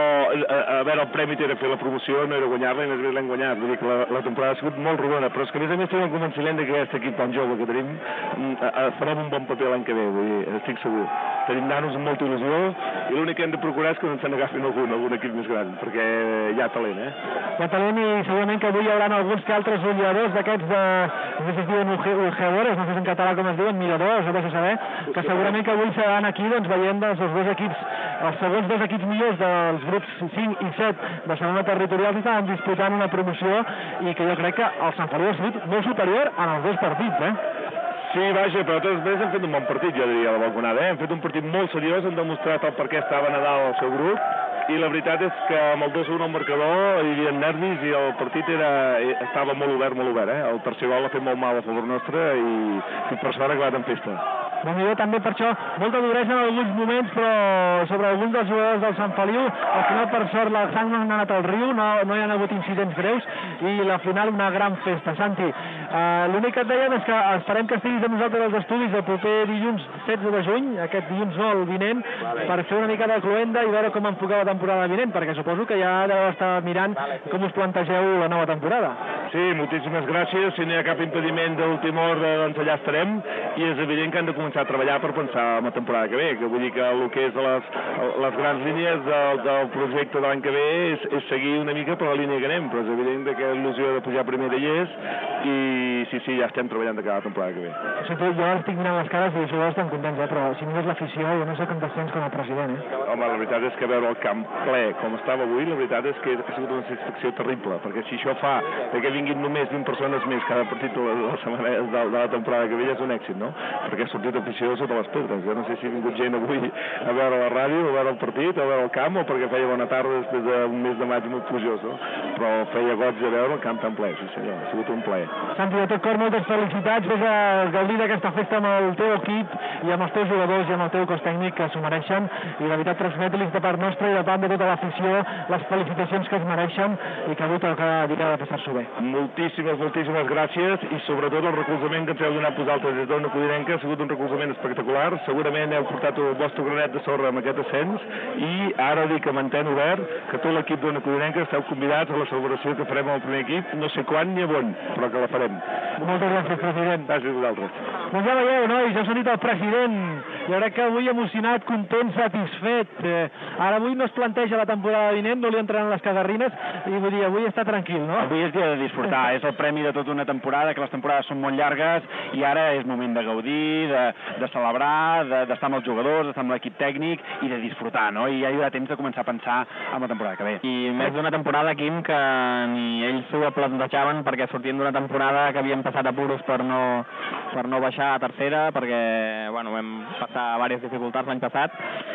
H: a, a veure, el premi era fer la promoció, no era guanyar-la, i més bé l'hem guanyat. Vull dir que la, la temporada ha sigut molt rodona, però és que a més a més tinc el convenciment que aquest equip tan jove que tenim a, a, farem un bon paper l'any que ve, vull dir, estic segur. Tenim nanos amb molta il·lusió i l'únic que hem de procurar és que no ens n'agafin algun, algun equip més gran, perquè hi ha talent, eh?
A: Hi ha talent i segurament que avui hi haurà alguns que altres ulladors d'aquests de, no sé si es diuen ulladores, no sé si en català com es diuen, miradors, no sé saber, que segurament que avui seran aquí doncs, veient doncs, els dos equips, els segons dos equips millors dels grups cinc i set de segona territorial que estaven disputant una promoció i que jo crec que el Sant Feliu ha sigut molt superior en els dos partits, eh?
H: Sí, vaja, però tots ells han fet un bon partit, jo diria, la balconada, eh? Han fet un partit molt seriós, han demostrat el per què estaven a dalt al seu grup i la veritat és que amb el dos a un al marcador hi havia nervis i el partit era, estava molt obert, molt obert, eh? El tercer gol ha fet molt mal a favor nostre i, i per sort ha acabat en festa.
A: Déu-n'hi-do, també per això molta duresa en alguns moments, però sobre alguns dels jugadors del Sant Feliu, al final per sort la sang no ha anat al riu, no, no hi ha hagut incidents greus i la final una gran festa. Santi, eh, l'únic que et dèiem és que esperem que estiguis amb nosaltres als estudis el proper dilluns setze de juny, aquest dilluns no, el vinent, vale, per fer una mica de cluenda i veure com enfocar la temporada vinent, perquè suposo que ja deveu estar mirant com us plantegeu la nova temporada.
H: Sí, moltíssimes gràcies, si no hi ha cap impediment d'última hora, doncs allà estarem i és evident que han de començar a treballar per pensar en la temporada que ve, que vull dir que el que és les, les grans línies del, del projecte de l'any que ve és, és seguir una mica per la línia que anem, però és evident que l'il·lusió de pujar primera hi és i sí, sí, ja estem treballant de cada temporada que ve.
A: Sí, jo ara estic mirant les cares i els jugadors estan contents, eh? Però si no és l'afició, jo no sé com te sents com a president, eh?
H: Home, la veritat és que veure el camp ple com estava avui, la veritat és que ha sigut una satisfacció terrible, perquè si això fa que vinguin només vint persones més cada partit de la, de la, setmana, de, de la temporada que ve és un èxit, no? Perquè ha sortit afició sota les pedres. Jo no sé si ha vingut gent avui a veure la ràdio, a veure el partit, a veure el camp, o perquè feia bona tarda després d'un mes de maig molt plujós, no? Però feia goig de veure el camp tan ple, sí senyor, ha sigut un plaer.
A: Santi, de tot cor, moltes felicitats, vés a gaudir d'aquesta festa amb el teu equip i amb els teus jugadors i amb el teu cos tècnic que s'ho mereixen i de veritat transmet-los de part nostra i de part de tota l'afició les felicitacions que es mereixen i que avui toca dedicar a passar-s'ho bé.
H: Moltíssimes, moltíssimes gràcies i sobretot el recolzament que ens heu donat vosaltres des d'Ona Codinenca ha sigut un recolzament espectacular. Segurament heu portat el vostre granet de sorra amb aquest ascens i ara dic que mantén obert que tot l'equip d'Ona Codinenca esteu convidats a la celebració que farem amb el primer equip, no sé quan ni on, però que la farem.
A: Moltes gràcies, president.
H: Gràcies a vosaltres.
A: Doncs ja veieu, nois, heu sentit el president. Jo crec que avui emocionat, content, satisfet. Eh, ara avui no es planteja la temporada vinent, no li entraran les cagarrines i vull dir, avui està tranquil, no?
F: Avui és dia de disfrutar, és el premi de tota una temporada, que les temporades són molt llargues i ara és moment de gaudir, de, de celebrar, d'estar de, amb els jugadors, d'estar amb l'equip tècnic i de disfrutar, no? I ja hi haurà temps de començar a pensar en la temporada que ve.
C: I més d'una temporada, Quim, que ni ells s'ho plantejaven perquè sortien d'una temporada que havien passat apuros per no, per no baixar a tercera, perquè bueno, vam passar diverses dificultats l'any passat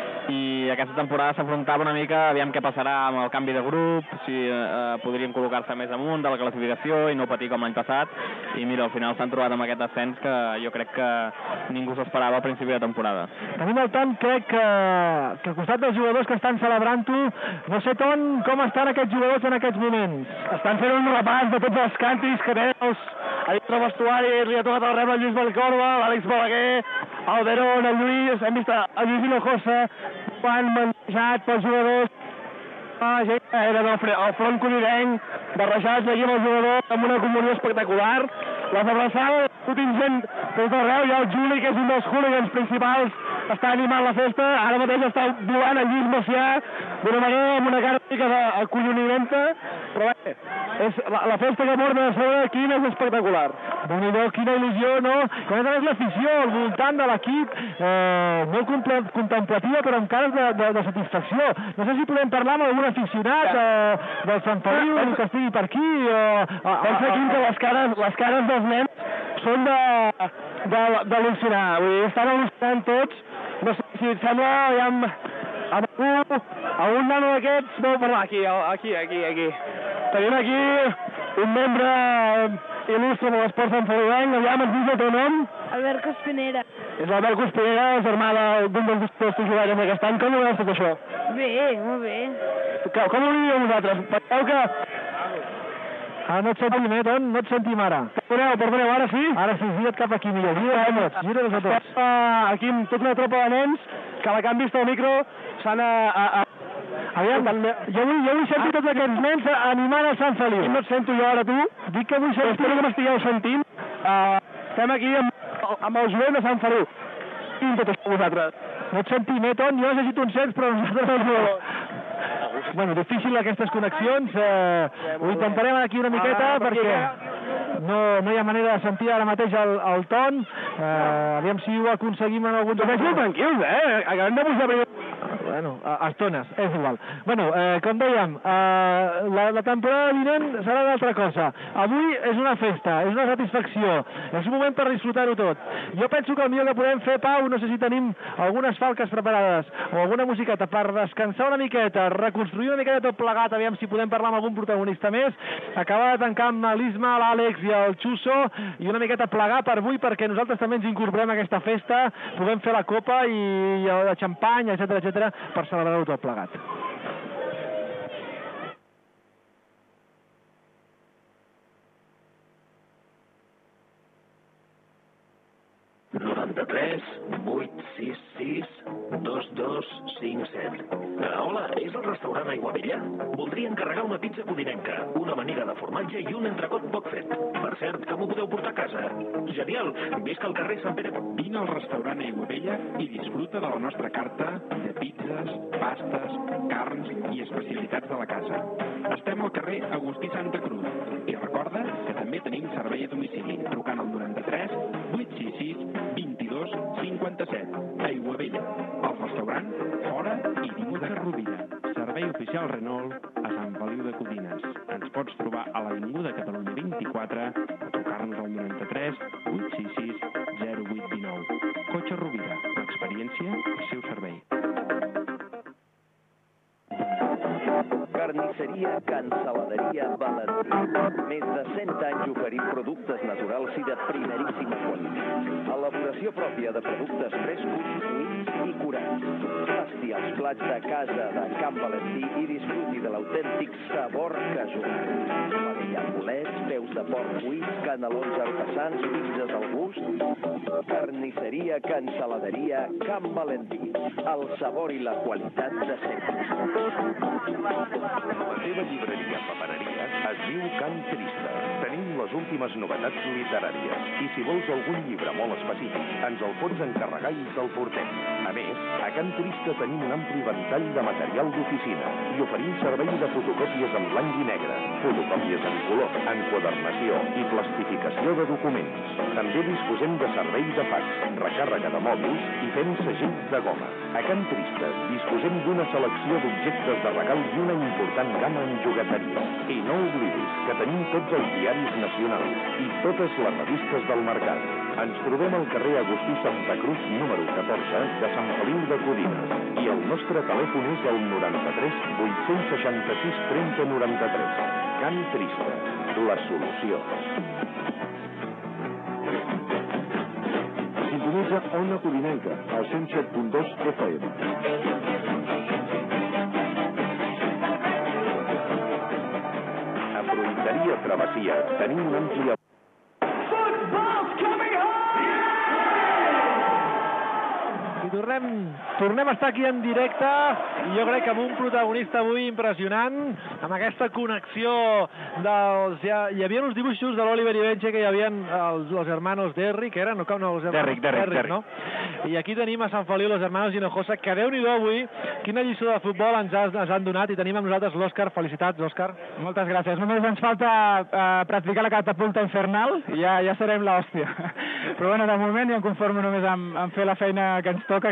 C: i aquesta temporada s'afrontava una mica aviam què passarà amb el canvi de grup, si eh, podríem col·locar-se més amunt de la classificació i no patir com l'any passat i mira, al final s'han trobat amb aquest ascens que jo crec que ningú s'esperava al principi de temporada.
A: Tenim el Ton, crec que, que al costat dels jugadors que estan celebrant-ho, no sé, Ton, com estan aquests jugadors en aquests moments?
D: Estan fent un repàs de tots els càntics que tenen els a dintre el vestuari, li ha tocat el rebre el Lluís Valcorba, l'Àlex Balaguer, el Verón, el Lluís, hem vist el Lluís Hinojosa, quan manejat pels jugadors, la gent que era del front codinenc, barrejats aquí amb els jugadors, amb una comunió espectacular, les abraçades, contingent des d'arreu, hi ha el Juli, que és un dels hooligans principals, està animant la festa, ara mateix està volant el Lluís Macià, d'una manera amb una cara mica d'acollonimenta, però bé, és la, la festa que porta de sobre aquí és espectacular.
A: Déu-n'hi-do, quina il·lusió, no? Com és a més l'afició al voltant de l'equip, eh, molt contemplativa, però amb cares de, de, de satisfacció. No sé si podem parlar amb algun aficionat eh, del Sant Feliu que estigui per aquí, o...
D: Pensa, Quim, que les cares, les cares dels nens són de d'al·lucinar, vull dir, estan al·lucinant tots. No sé si et sembla, ja amb un, amb un nano d'aquests, no, perdó, aquí, aquí, aquí, aquí. Tenim aquí un membre il·lustre de l'esport santfeliuenc, aviam, ens dius el teu nom?
I: Albert Cospinera.
D: És l'Albert Cospinera, germà d'un dels dos titulars d'aquest any. Com ho veus tot això?
I: Bé, molt bé.
D: Com ho veieu vosaltres? Penseu que...
A: Ah, no et sentim, eh, Ton? No et sentim ara.
D: Perdoneu, perdoneu, ara sí?
A: Ara sí, gira't cap aquí millor. Gira't, gira't a tots.
D: Aquí amb tota una tropa de nens que a la que han vist el micro s'han a... a, a...
A: Aviam, jo vull, jo vull sentir tots aquests nens animant el Sant Feliu.
D: No et sento jo ara, tu?
A: Dic que vull sentir...
D: Espero que m'estigueu sentint. Uh, estem aquí amb, amb el jovent de Sant Feliu. I tot això vosaltres.
A: No et sentim, eh, Ton? Jo no sé si tu en sents, però nosaltres no... Bueno, difícil aquestes connexions. Eh, ho intentarem aquí una miqueta ah, perquè no, no hi ha manera de sentir ara mateix el, el Ton. Eh, aviam si ho aconseguim en alguns...
D: Només molt tranquils, eh? Acabem de pujar primer...
A: Bueno, a estones, és igual. Bueno, eh, com dèiem, eh, la, la temporada vinent serà d'altra cosa. Avui és una festa, és una satisfacció, és un moment per disfrutar-ho tot. Jo penso que el millor que podem fer, Pau, no sé si tenim algunes falques preparades o alguna musiqueta per descansar una miqueta, reconstruir una miqueta tot plegat, aviam si podem parlar amb algun protagonista més, acabar de tancar amb l'Isma, l'Àlex i el Xuso i una miqueta plegar per avui perquè nosaltres també ens incorporem a aquesta festa, puguem fer la copa i, i el xampany, etcètera, etcètera, per celebrar-ho tot plegat.
J: noranta-tres vuit sis sis dos dos cinc set. Hola, és el restaurant Aiguavella? Voldria encarregar una pizza codinenca, una amanida de formatge i un entrecot poc fet. Per cert, que m'ho podeu portar a casa? Genial! Visc al carrer Sant Pere.
K: Vine al restaurant Aiguavella i disfruta de la nostra carta de pizzas, pastes, carns i especialitats de la casa. Estem al carrer Agustí Santa Cruz. I recorda que també tenim servei a domicili, trucant al noranta-tres vuit sis sis vint-i-dos cinquanta-set. Aiguavella, el restaurant fora i dins de Rovira.
B: Servei oficial Renault a Sant Feliu de Codines. Ens pots trobar a l'Avinguda Catalunya vint-i-quatre o trucar-nos al noranta-tres vuit sis sis zero vuit un nou. Cotxe Rovira, l'experiència al seu servei.
L: Carnisseria Cansaladeria Valentí. Més de cent anys oferint productes naturals i de primeríssima qualitat. Elaboració pròpia de productes frescos, cuits i curats. Tasti els plats de casa de Can Valentí i disfruti de l'autèntic sabor casolà. Paella, bolets, peus de porc cuits, canelons artesans, pizzas al gust. Carnisseria Cansaladeria Can Valentí. El sabor i la qualitat de sempre.
M: La teva llibreria papereria es diu Can Trista. Tenim les últimes novetats literàries i si vols algun llibre molt específic, ens el pots encarregar i te'l portem. A més, a Can Trista tenim un ampli ventall de material d'oficina i oferim servei de fotocòpies en blanc i negre, fotocòpies en color, enquadernació i plastificació de documents. També disposem de servei de fax, recàrrega de mòbils i fem segells de goma. A Can Trista disposem d'una selecció d'objectes de regal i una important gamma en jogueteria. I no oblidis que tenim tots els diaris nacionals i totes les revistes del mercat. Ens trobem al carrer Agustí Santa Cruz, número catorze, de Sant Feliu de Codines. I el nostre telèfon és el noranta-tres vuit seixanta-sis trenta noranta-tres. Can Trista, la solució.
N: Sintonitza Ona Codinenca, al cent set punt dos F M.
M: Fruiteria Travessia. Tenim una àmplia...
A: I tornem, tornem a estar aquí en directe i jo crec que amb un protagonista avui impressionant, amb aquesta connexió dels... Ja, hi havia uns dibuixos de l'Oliver i Benche que hi havia els, los hermanos Derrick, eren? No, no, els hermanos
E: Derrick, Derrick,
A: Derrick, no? I aquí tenim a Sant Feliu los hermanos Hinojosa, que Déu-n'hi-do avui, quina lliçó de futbol ens, has, ens han donat i tenim amb nosaltres l'Òscar. Felicitats, Òscar.
D: Moltes gràcies. Només ens falta uh, practicar la catapulta infernal i ja, ja serem l'hòstia. Però bueno, de moment ja em conformo només amb, amb fer la feina que ens toca,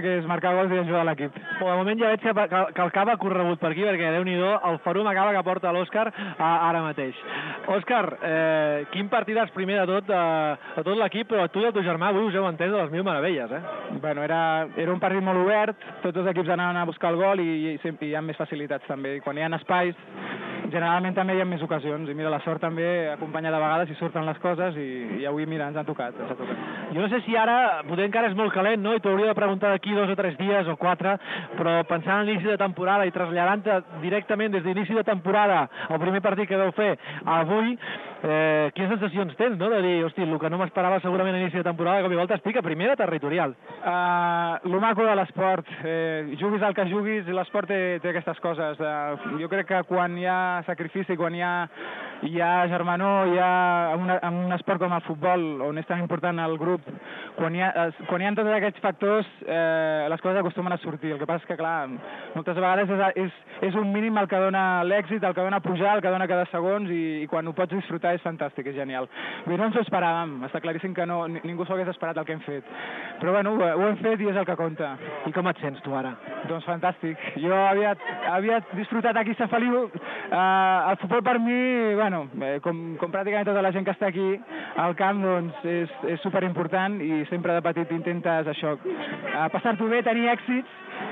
O: que és marcar gols i ajudar l'equip.
A: Bon, de moment ja veig que, que, que el Cava ha corregut per aquí, perquè Déu-n'hi-do, el Farum acaba que porta l'Òscar ara mateix. Òscar, eh, quin partidàs primer de tot, de, de tot l'equip, però tu i el teu germà avui us heu entès de les mil meravelles, eh?
O: Bueno, era, era un partit molt obert, tots els equips anaven a buscar el gol i, i, i hi ha més facilitats també. I quan hi ha espais, generalment també hi ha més ocasions, i mira, la sort també acompanya de vegades i surten les coses, i, i avui, mira, ens han tocat, ens ha tocat.
A: Jo no sé si ara, potser encara és molt calent, no?, i t'ho hauria de preguntar d'aquí dos o tres dies o quatre, però pensant en l'inici de temporada i traslladant-te directament des d'inici de temporada al primer partit que vau fer avui, eh, quines sensacions tens, no?, de dir, hosti, el que no m'esperava segurament a inici de temporada, que cop i volta estic a primera territorial.
O: Uh, lo maco de l'esport, eh, juguis el que juguis, l'esport té, té aquestes coses. Uh, jo crec que quan hi ha sacrifici, quan hi ha, hi ha germanor, hi ha una, en un esport com el futbol, on és tan important el grup, quan hi ha, quan hi ha tots aquests factors, eh, les coses acostumen a sortir. El que passa és que, clar, moltes vegades és, és, és un mínim el que dona l'èxit, el que dona pujar, el que dona cada segons, i, i quan ho pots disfrutar és fantàstic, és genial. Vull dir, no ens ho esperàvem, està claríssim que no, ningú s'ho hagués esperat el que hem fet. Però bueno, ho, ho hem fet i és el que compta.
A: I com et sents tu ara?
O: Doncs fantàstic. Jo havia, havia disfrutat aquí a Sant Feliu. Uh, el futbol per mi, bueno, eh, com, com pràcticament tota la gent que està aquí al camp, doncs és, és superimportant, i sempre de petit intentes això, uh, passar-t'ho bé, tenir èxits,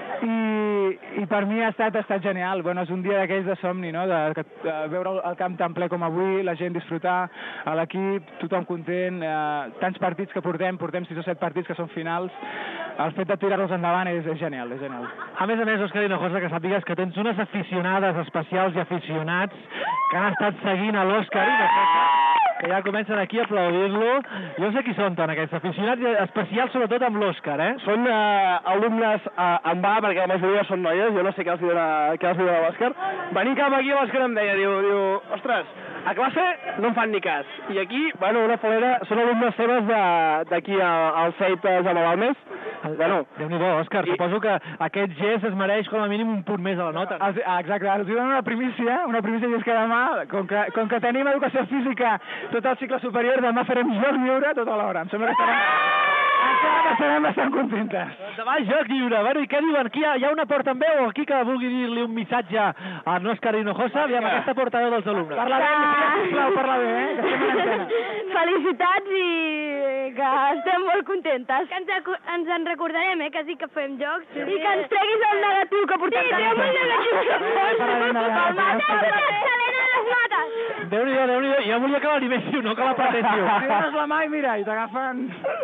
O: i, i per mi ha estat, ha estat genial. Bueno, és un dia d'aquells de somni, no?, de, de, de veure el camp tan ple com avui, la gent disfrutar, a l'equip, tothom content, eh, tants partits que portem, portem sis o set partits que són finals, el fet de tirar-los endavant és, és genial, és genial.
A: A més a més, Òscar Hinojosa, que sàpigues que tens unes aficionades especials i aficionats que han estat seguint a l'Òscar Hinojosa, que ja comencen aquí a aplaudir-lo. Jo no sé qui són tant aquests aficionats especials, sobretot amb l'Òscar, eh?
D: Són eh, alumnes eh, en va, perquè la majoria són noies, jo no sé què els dona, què els dona l'Òscar. Venint cap aquí, l'Òscar em deia, diu, diu, ostres, a classe no em fan ni cas. I aquí, bueno, una falera, són alumnes seves d'aquí al C E I P de Balmes. Bueno,
A: Déu-n'hi-do, Òscar, i... suposo que aquest gest es mereix com a mínim un punt més a la nota.
O: Els, exacte, els donen una primícia, una primícia, i és que demà, com que, com que tenim educació física tot el cicle superior, demà farem joc lliure tota l'hora. Em sembla que estarem... estarem bastant contentes.
A: Demà joc lliure. Bueno, i què diuen? Aquí hi ha, hi ha una porta en veu, aquí que vulgui dir-li un missatge a Òscar Hinojosa, aviam, aquesta portaveu dels alumnes.
O: Parla bé, sisplau, parla bé, eh? Que estem en antena.
I: Felicitats i que estem molt contentes. Que ens, ens en recordarem, eh, que sí que fem jocs. Sí. I que ens treguis el negatiu que portem. Sí, treu el negatiu que portem. El Mateu que excel·lent a les notes.
A: Déu-n'hi-do, Déu-n'hi-do. Jo volia que l'animéssiu, no que la pretensiu.
O: Si dones la mà i mira, i t'agafen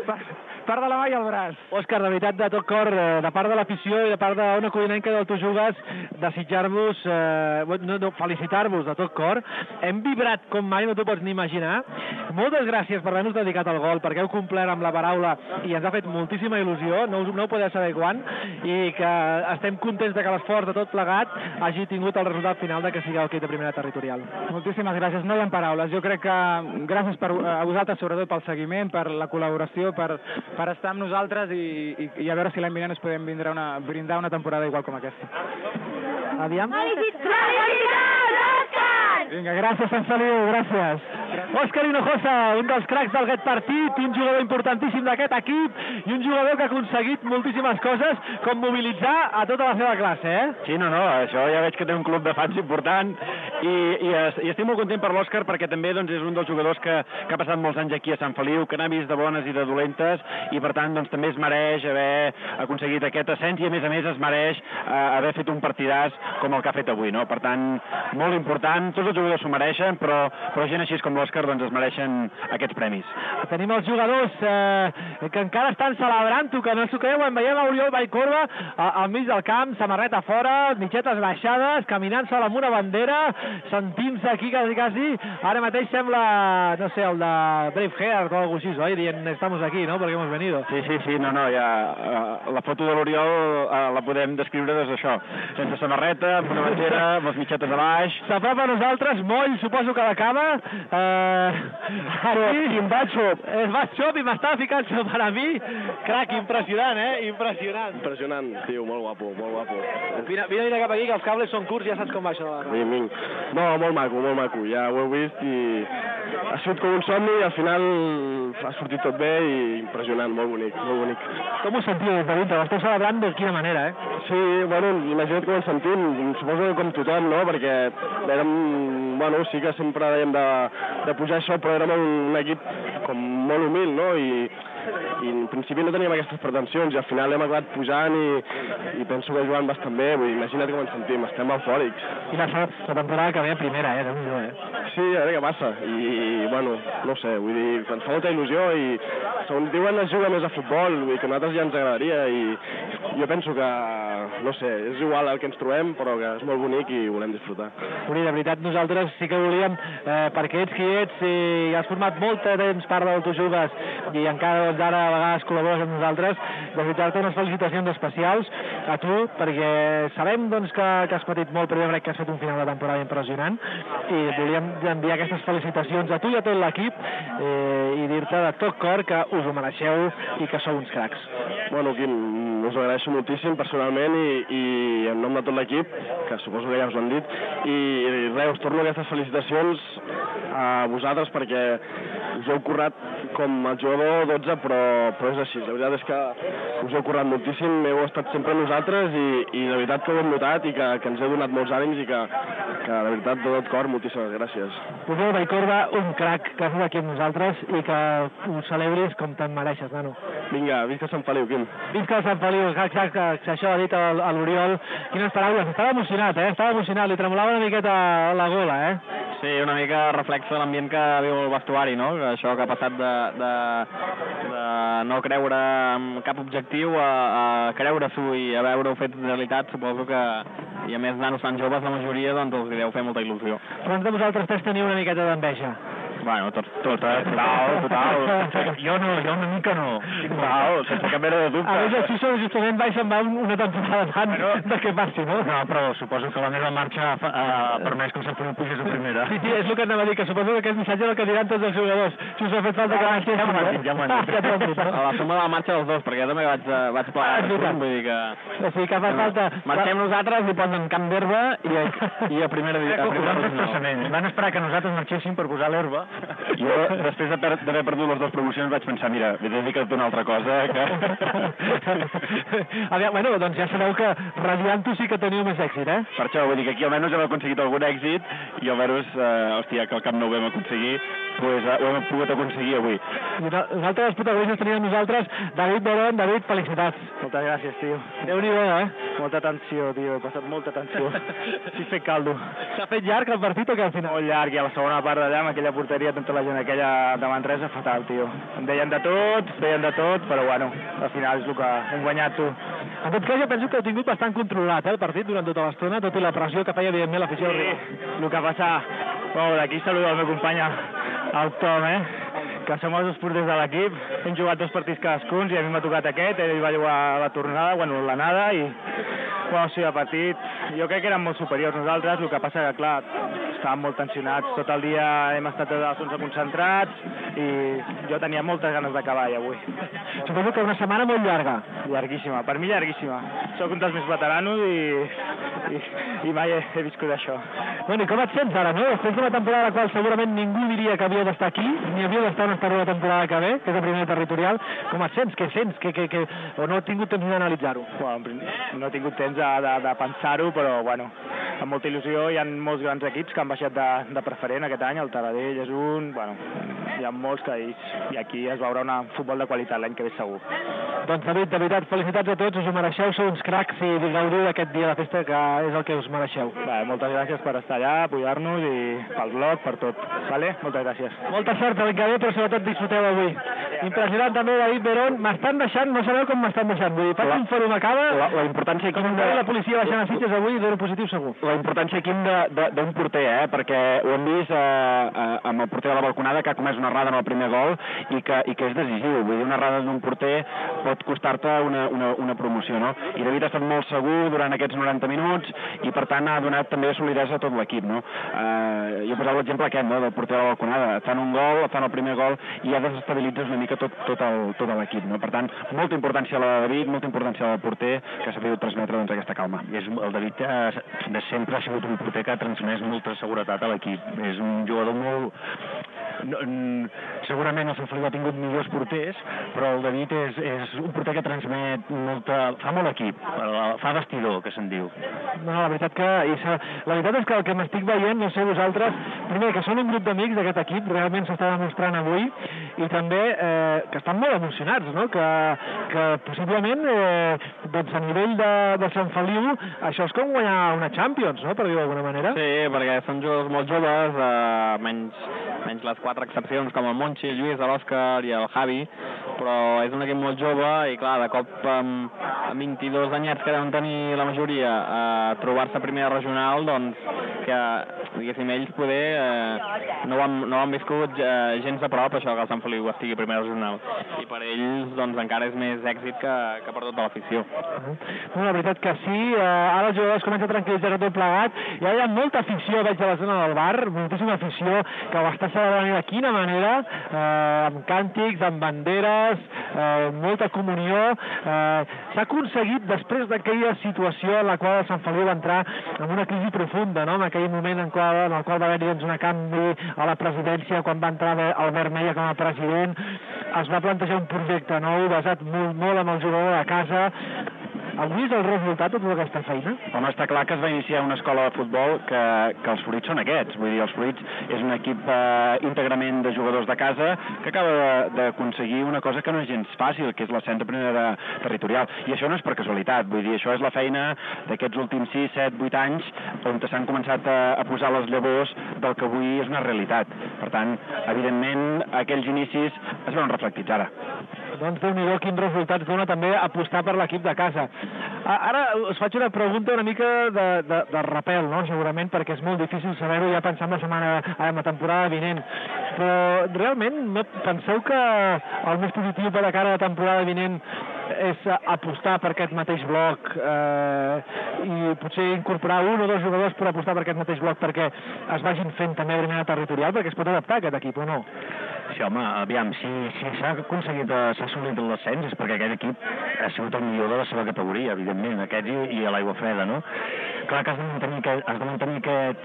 O: part de la mà i el braç.
A: Òscar, de veritat, de tot cor, de part de l'afició i de part d'una codinenca del Tu Jugues, desitjar-vos, eh, no, no, felicitar-vos de tot cor. Hem vibrat com mai, no t'ho pots ni imaginar. Moltes gràcies per haver-nos dedicat al gol, perquè heu complert amb la paraula i ens ha fet moltíssima il·lusió, no, us, no ho podeu saber quan, i que estem contents de que l'esforç de tot plegat hagi tingut el resultat final de que sigueu equip de primera territorial.
O: Moltíssimes gràcies, no hi ha paraules. Jo crec que gràcies per, a vosaltres, sobretot pel seguiment, per la col·laboració, per, per estar amb nosaltres i, i, i a veure si l'any vinent ens podem brindar una, brindar una temporada igual com aquesta.
A: Aviam.
I: Felicitats, Òscar!
O: Vinga, gràcies, Sant Feliu, gràcies.
A: Òscar Hinojosa, un dels cracs d'aquest partit, un jugador importantíssim d'aquest equip i un jugador que ha aconseguit moltíssimes coses, com mobilitzar a tota la seva classe, eh?
F: Sí, no, no, això ja veig que té un club de fans important i, i, i estic molt content per l'Òscar perquè també doncs, és un dels jugadors que, que ha passat molts anys aquí a Sant Feliu, que n'ha vist de bones i de dolentes i per tant doncs, també es mereix haver aconseguit aquest ascens i a més a més es mereix eh, haver fet un partidàs com el que ha fet avui, no? Per tant, molt important, tots els jugadors s'ho mereixen, però, però gent així com l'Òscar doncs es mereixen aquests premis.
A: Tenim els jugadors eh, que encara estan celebrant-ho, que no s'ho creuen, veiem l'Oriol Vallcorba al mig del camp, samarreta fora, mitgetes baixades, caminant sol amb una bandera, sentint-se aquí quasi quasi, ara mateix sembla, no sé, el de Braveheart o alguna cosa així, oi? Dient, estamos aquí, ¿no? Porque hemos venido.
F: Sí, sí, sí, no, no, ja, uh, la foto de l'Oriol uh, la podem descriure des d'això, sense samarreta, amb una bandera, amb les mitgetes a baix.
A: S'apropa a nosaltres, moll, suposo que l'acaba, eh, aquí,
D: quin batxop,
A: es batxop i m'estava ficant per a mi, crac, impressionant, eh, impressionant.
D: Impressionant, tio, molt guapo, molt guapo.
A: Vine, vine, vine cap aquí, que els cables són curts, ja saps com va això de la ràdio.
D: No, molt maco, molt maco, ja ho heu vist i ha sigut com un somni i al final ha sortit tot bé i impressionant, molt bonic, molt bonic.
A: Com ho sentiu, David? Ho esteu celebrant de quina manera, eh?
D: Sí, bueno, imagina't com ens sentim, suposo que com tothom, no?, perquè érem, bueno, sí que sempre dèiem de, de pujar això, però érem un equip com molt humil, no?, i i en principi no teníem aquestes pretensions i al final hem acabat pujant i, i penso que jugant bastant bé, vull dir, imagina't com ens sentim, estem eufòrics.
A: I la, la temporada que ve a primera, eh, Déu-n'hi-do, eh?
D: Sí, a veure què passa, i bueno, no sé, vull dir, ens fa molta il·lusió i segons diuen es juga més a futbol, vull dir que a nosaltres ja ens agradaria i jo penso que, no sé, és igual el que ens trobem, però que és molt bonic i volem disfrutar.
A: Uri, de veritat, nosaltres sí que volíem, eh, perquè ets qui ets i has format molt de temps part del Tu Jugues i encara doncs, ara a vegades col·labores amb nosaltres, desitjar-te unes felicitacions especials a tu, perquè sabem doncs, que, que has patit molt, però jo crec que has fet un final de temporada impressionant i volíem enviar aquestes felicitacions a tu i a tot l'equip eh, i dir-te de tot cor que us ho mereixeu i que sou uns cracs.
D: Bueno, Quim, us ho agraeixo moltíssim personalment i, i en nom de tot l'equip, que suposo que ja us ho han dit, i, i res, us torno aquestes felicitacions a vosaltres perquè us heu currat com el jugador dotze, però, però és així. La veritat és que us heu currat moltíssim, heu estat sempre amb nosaltres i, i de veritat que ho hem notat i que, que ens heu donat molts ànims i que, que de veritat, de tot cor, moltíssimes gràcies.
A: Pujol Vallcorba, un crac que has estat aquí amb nosaltres i que ho celebris com te'n mereixes, nano.
D: Vinga, visca Sant Feliu, Quim.
A: Visca Sant Feliu, exacte, que això ha dit l'Oriol. Quines paraules, estava emocionat, eh? Estava emocionat, li tremolava una miqueta la gola, eh?
C: Sí, una mica reflexa de l'ambient que viu el vestuari, no? Això que ha passat de, de, de no creure en cap objectiu a, a creure-s'ho i a veure-ho fet realitat, suposo que, i a més nanos tan joves, la majoria, doncs els deu fer molta il·lusió.
A: Quants de vosaltres tres teniu una miqueta d'enveja?
C: Bueno, tot, tot, eh? Total, total.
E: Jo no, jo una mica no.
C: Total, sense cap mena de dubte.
A: A més, el Xixó justament va i se'n va una temporada tant bueno, de que passi, no?
E: No, però suposo que la meva marxa ha, ha permès que el Sant Feliu pugés a primera.
A: Sí, sí, és el que anava a dir, que suposo que aquest missatge és el que diran tots els jugadors. Si us ha fet falta que marxi, ja m'ho han dit, ja m'ho han dit.
C: A la suma de la marxa dels dos, perquè jo també vaig, vaig plegar. Vull dir que...
A: O sigui que fa falta...
C: Marxem nosaltres i posen camp d'herba i, i a primera
E: divisió. Van esperar que nosaltres marxéssim per posar l'herba. Jo, després d'haver perdut les dues promocions, vaig pensar, mira, he dedicat a una altra cosa. Que...
A: Aviam, bueno, doncs ja sabeu que radiant-ho sí que teniu més èxit, eh?
E: Per això, vull dir que aquí almenys hem aconseguit algun èxit i almenys, eh, hòstia, que al Camp Nou ho vam aconseguir, pues, eh, ho hem pogut aconseguir avui.
A: I un altre dels protagonistes tenim amb nosaltres, David Berón. David, felicitats.
P: Moltes gràcies, tio.
A: Déu-n'hi-do, eh?
P: Molta tensió, tio, he passat molta tensió. Sí, fet caldo.
A: S'ha fet llarg el partit o què al final?
P: Molt llarg, i a la segona part d'allà, amb aquella porteria, tota la gent aquella de Manresa, fatal, tio. Em deien de tot, feien de tot, però bueno, al final és el que hem guanyat, tu.
A: En tot cas, jo penso que heu tingut bastant controlat, eh, el partit durant tota l'estona, tot i la pressió que feia, evidentment, l'afició.
P: Sí, el que passa... Bueno, d'aquí saludo el meu company, el Tom, eh? Que som els porters de l'equip, hem jugat dos partits cadascuns i a mi m'ha tocat aquest, ell va jugar la tornada, bueno, l'anada, i bueno, sí, el partit, jo crec que érem molt superiors nosaltres, el que passa que, clar, estàvem molt tensionats, tot el dia hem estat a les onze concentrats i jo tenia moltes ganes d'acabar avui.
A: Suposo que una setmana molt llarga.
P: Llarguíssima, per mi llarguíssima. Soc un dels més veteranos i, i, i mai he, he viscut això.
A: Bueno, i com et sents ara, no? Després d'una temporada a la qual segurament ningú diria que havia d'estar aquí, ni havia d'estar en una temporada que ve, que és la primera territorial, com et sents? Què sents? Que, que, que... O no he tingut temps d'analitzar-ho?
P: Bueno, no he tingut temps de, de, de pensar-ho, però bueno, amb molta il·lusió. Hi ha molts grans equips que han baixat de, de preferent aquest any, el Taradell és un, bueno, hi ha molts que hi, i aquí es veurà un futbol de qualitat l'any que ve segur.
A: Doncs David, de veritat, felicitats a tots, us ho mereixeu, sou uns cracs i gaudiu d'aquest dia de festa que és el que us mereixeu.
P: Bé, moltes gràcies per estar allà, apoyar-nos i pel blog, per tot. Vale? Moltes gràcies.
A: Molta sort l'any que ve, però sobretot disfruteu avui. Impressionant també, David Berón. M'estan deixant, no sabeu com m'estan deixant. Vull dir, faig un fòrum acaba...
E: La, la importància aquí...
A: Com de... la policia baixant a Sitges avui, dono positiu segur.
E: La importància aquí d'un porter, eh? Perquè ho hem vist eh, eh, amb el porter de la balconada que ha comès una errada en el primer gol i que, i que és decisiu. Vull dir, una errada d'un porter pot costar-te una, una, una promoció, no? I David ha estat molt segur durant aquests noranta minuts i, per tant, ha donat també solidesa a tot l'equip, no? Eh, jo he posat l'exemple aquest, no?, del porter de la balconada. Fan un gol, fan el primer gol i ja desestabilitzes una mica tot, tot el, tot l'equip, no? Per tant, molta importància a la de David, molta importància al porter que s'ha pogut transmetre doncs, aquesta calma.
Q: I és, el David eh, de sempre ha sigut un porter que ha transmès molta seguretat a l'equip. És un jugador molt
E: no, segurament el Sant Feliu ha tingut millors porters, però el David és, és un porter que transmet molta... fa molt equip, fa vestidor, que se'n diu.
A: No, la veritat que... La veritat és que el que m'estic veient, no sé vosaltres, primer que són un grup d'amics d'aquest equip, realment s'està demostrant avui, i també eh, que estan molt emocionats, no? Que, que possiblement eh, doncs a nivell de, de Sant Feliu això és com guanyar una Champions, no? Per dir-ho d'alguna manera.
C: Sí, perquè són jugadors molt joves, eh, menys, menys les quatre excepcions com el Monchi, el Lluís, l'Òscar i el Javi, però és un equip molt jove i clar, de cop amb, amb vint-i-dos anyets que deuen tenir la majoria a eh, trobar-se a primera regional, doncs que diguéssim ells poder eh, no, ho han, no ho han viscut eh, gens de prop això que el Sant Feliu estigui a primera regional, i per ells doncs encara és més èxit que, que per tota l'afició.
A: No, la veritat que sí, eh, ara els jugadors comencen a tranquil·litzar tot plegat, i ara hi ha molta afició, veig a la zona del bar, moltíssima afició que ho està celebrant de quina manera, eh, amb càntics, amb banderes, eh, molta comunió. Eh, s'ha aconseguit després d'aquella situació en la qual el Sant Feliu va entrar en una crisi profunda, no? En aquell moment en, qual, en el qual va haver-hi doncs, un canvi a la presidència, quan va entrar Albert Meia com a president, es va plantejar un projecte nou basat molt, molt en el jugador de casa. Heu vist el resultat de tota aquesta feina?
F: Home, està clar que es va iniciar una escola de futbol que, que els fruits són aquests. Vull dir, els fruits és un equip eh, íntegrament de jugadors de casa que acaba d'aconseguir una cosa que no és gens fàcil, que és l'ascens a primera territorial. I això no és per casualitat. Vull dir, això és la feina d'aquests últims sis, set, vuit anys on s'han començat a, a posar les llavors del que avui és una realitat. Per tant, evidentment, aquells inicis es veuen reflectits ara.
A: Doncs déu-n'hi-do quins resultats dona també apostar per l'equip de casa. Ara us faig una pregunta una mica de, de, de rapel, no? Segurament, perquè és molt difícil saber-ho ja pensar en la setmana, en la temporada vinent. Però realment no penseu que el més positiu per a cara a la temporada vinent és apostar per aquest mateix bloc eh, i potser incorporar un o dos jugadors per apostar per aquest mateix bloc perquè es vagin fent també a primera territorial, perquè es pot adaptar aquest equip o no?
E: Sí, home, aviam, si, si s'ha aconseguit, s'ha assolit l'ascens és perquè aquest equip ha sigut el millor de la seva categoria, evidentment, aquest i, i a l'aigua freda, no? Clar que has de mantenir, que, has de mantenir aquest,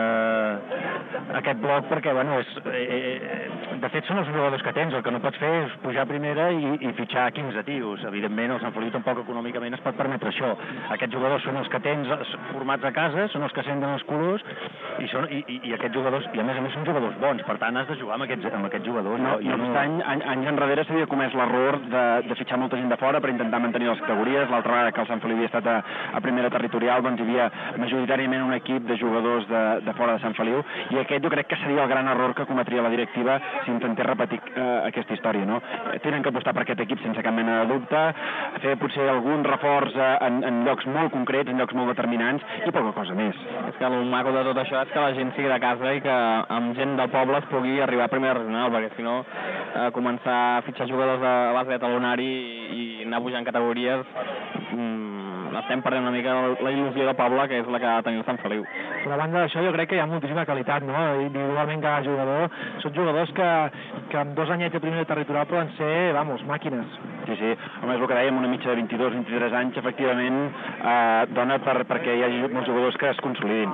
E: eh, aquest bloc perquè, bueno, és, eh, de fet són els jugadors que tens, el que no pots fer és pujar a primera i, i fitxar quinze tios. Evidentment, el Sant Feliu tampoc econòmicament es pot permetre això. Aquests jugadors són els que tens formats a casa, són els que senten els colors i, són, i, i, i aquests jugadors, i a més a més són jugadors bons, per tant has de jugar amb aquests, amb aquests jugadors.
F: No, no, no obstant, any, anys enrere s'havia comès l'error de, de fitxar molta gent de fora per intentar mantenir les categories. L'altra vegada que el Sant Feliu havia estat a, a primera territorial, doncs hi havia majoritàriament un equip de jugadors de, de fora de Sant Feliu, i aquest jo crec que seria el gran error que cometria la directiva si intentés repetir eh, aquesta història, no? Tenen que apostar per aquest equip sense cap mena de dubte, fer potser algun reforç eh, en, en llocs molt concrets, en llocs molt determinants, i poca cosa més.
C: És que el maco de tot això és que la gent sigui de casa i que amb gent del poble es pugui arribar a primera regional, perquè si no eh, començar a fitxar jugadors a base de talonari i, i anar pujant categories, mmm, estem perdent una mica la il·lusió de poble, que és la que ha de tenir el Sant Feliu.
A: Per a banda d'això, jo crec que hi ha moltíssima qualitat, no? Individualment cada jugador, són jugadors que, que amb dos anyets de primera territorial poden ser, vamos, màquines.
F: Sí, sí, home, és el que dèiem, una mitja de vint-i-dos vint-i-tres anys, efectivament, eh, dona per, perquè hi hagi molts jugadors que es consolidin.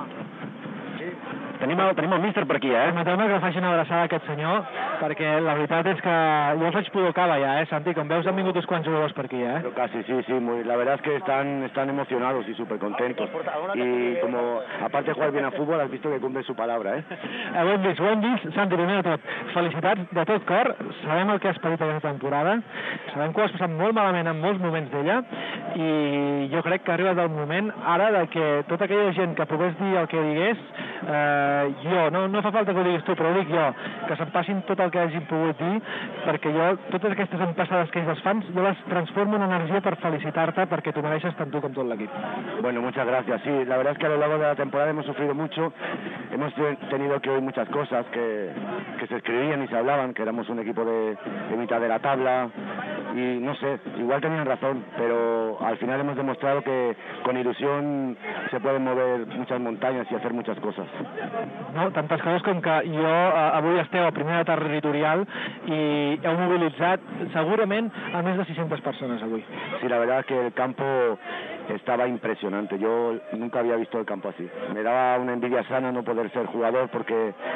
F: Tenim el, tenim el míster per aquí, eh?
A: Permeteu-me que faci una abraçada a aquest senyor, perquè la veritat és que jo faig pudor cava ya, eh, Santi? Com veus han vingut uns quants jugadors per aquí, eh?
G: Casi, sí, sí, muy, la verdad es que están, están emocionados y súper contentos. Y como, aparte de jugar bien a fútbol, has visto que cumple su palabra, eh?
A: eh ho hem vist, ho hem vist. Santi, primer de tot, felicitats de tot cor, sabem el que has patit aquesta temporada, sabem que ho has passat molt malament en molts moments d'ella, i jo crec que ha arribat el moment ara de que tota aquella gent que pogués dir el que digués, eh, jo, no, no fa falta que ho diguis tu, però ho dic jo, que se'n passin tot el que hagin pogut dir, perquè jo, totes aquestes empassades que ells els fan, jo les transformo en energia per felicitar-te, perquè t'ho mereixes tant tu com tot l'equip.
G: Bueno, muchas gracias. Sí, la verdad es que a lo largo de la temporada hemos sufrido mucho, hemos tenido que oír muchas cosas que, que se escribían y se hablaban, que éramos un equipo de, de mitad de la tabla, y no sé, igual tenían razón, pero al final hemos demostrado que con ilusión se pueden mover muchas montañas y hacer muchas cosas.
A: No, tantes coses com que jo eh, avui esteu a primera territorial i heu mobilitzat segurament a més de seiscientas persones avui.
G: Sí, la verdad es que el campo estaba impresionante. Yo nunca había visto el campo así. Me daba una envidia sana no poder ser jugador porque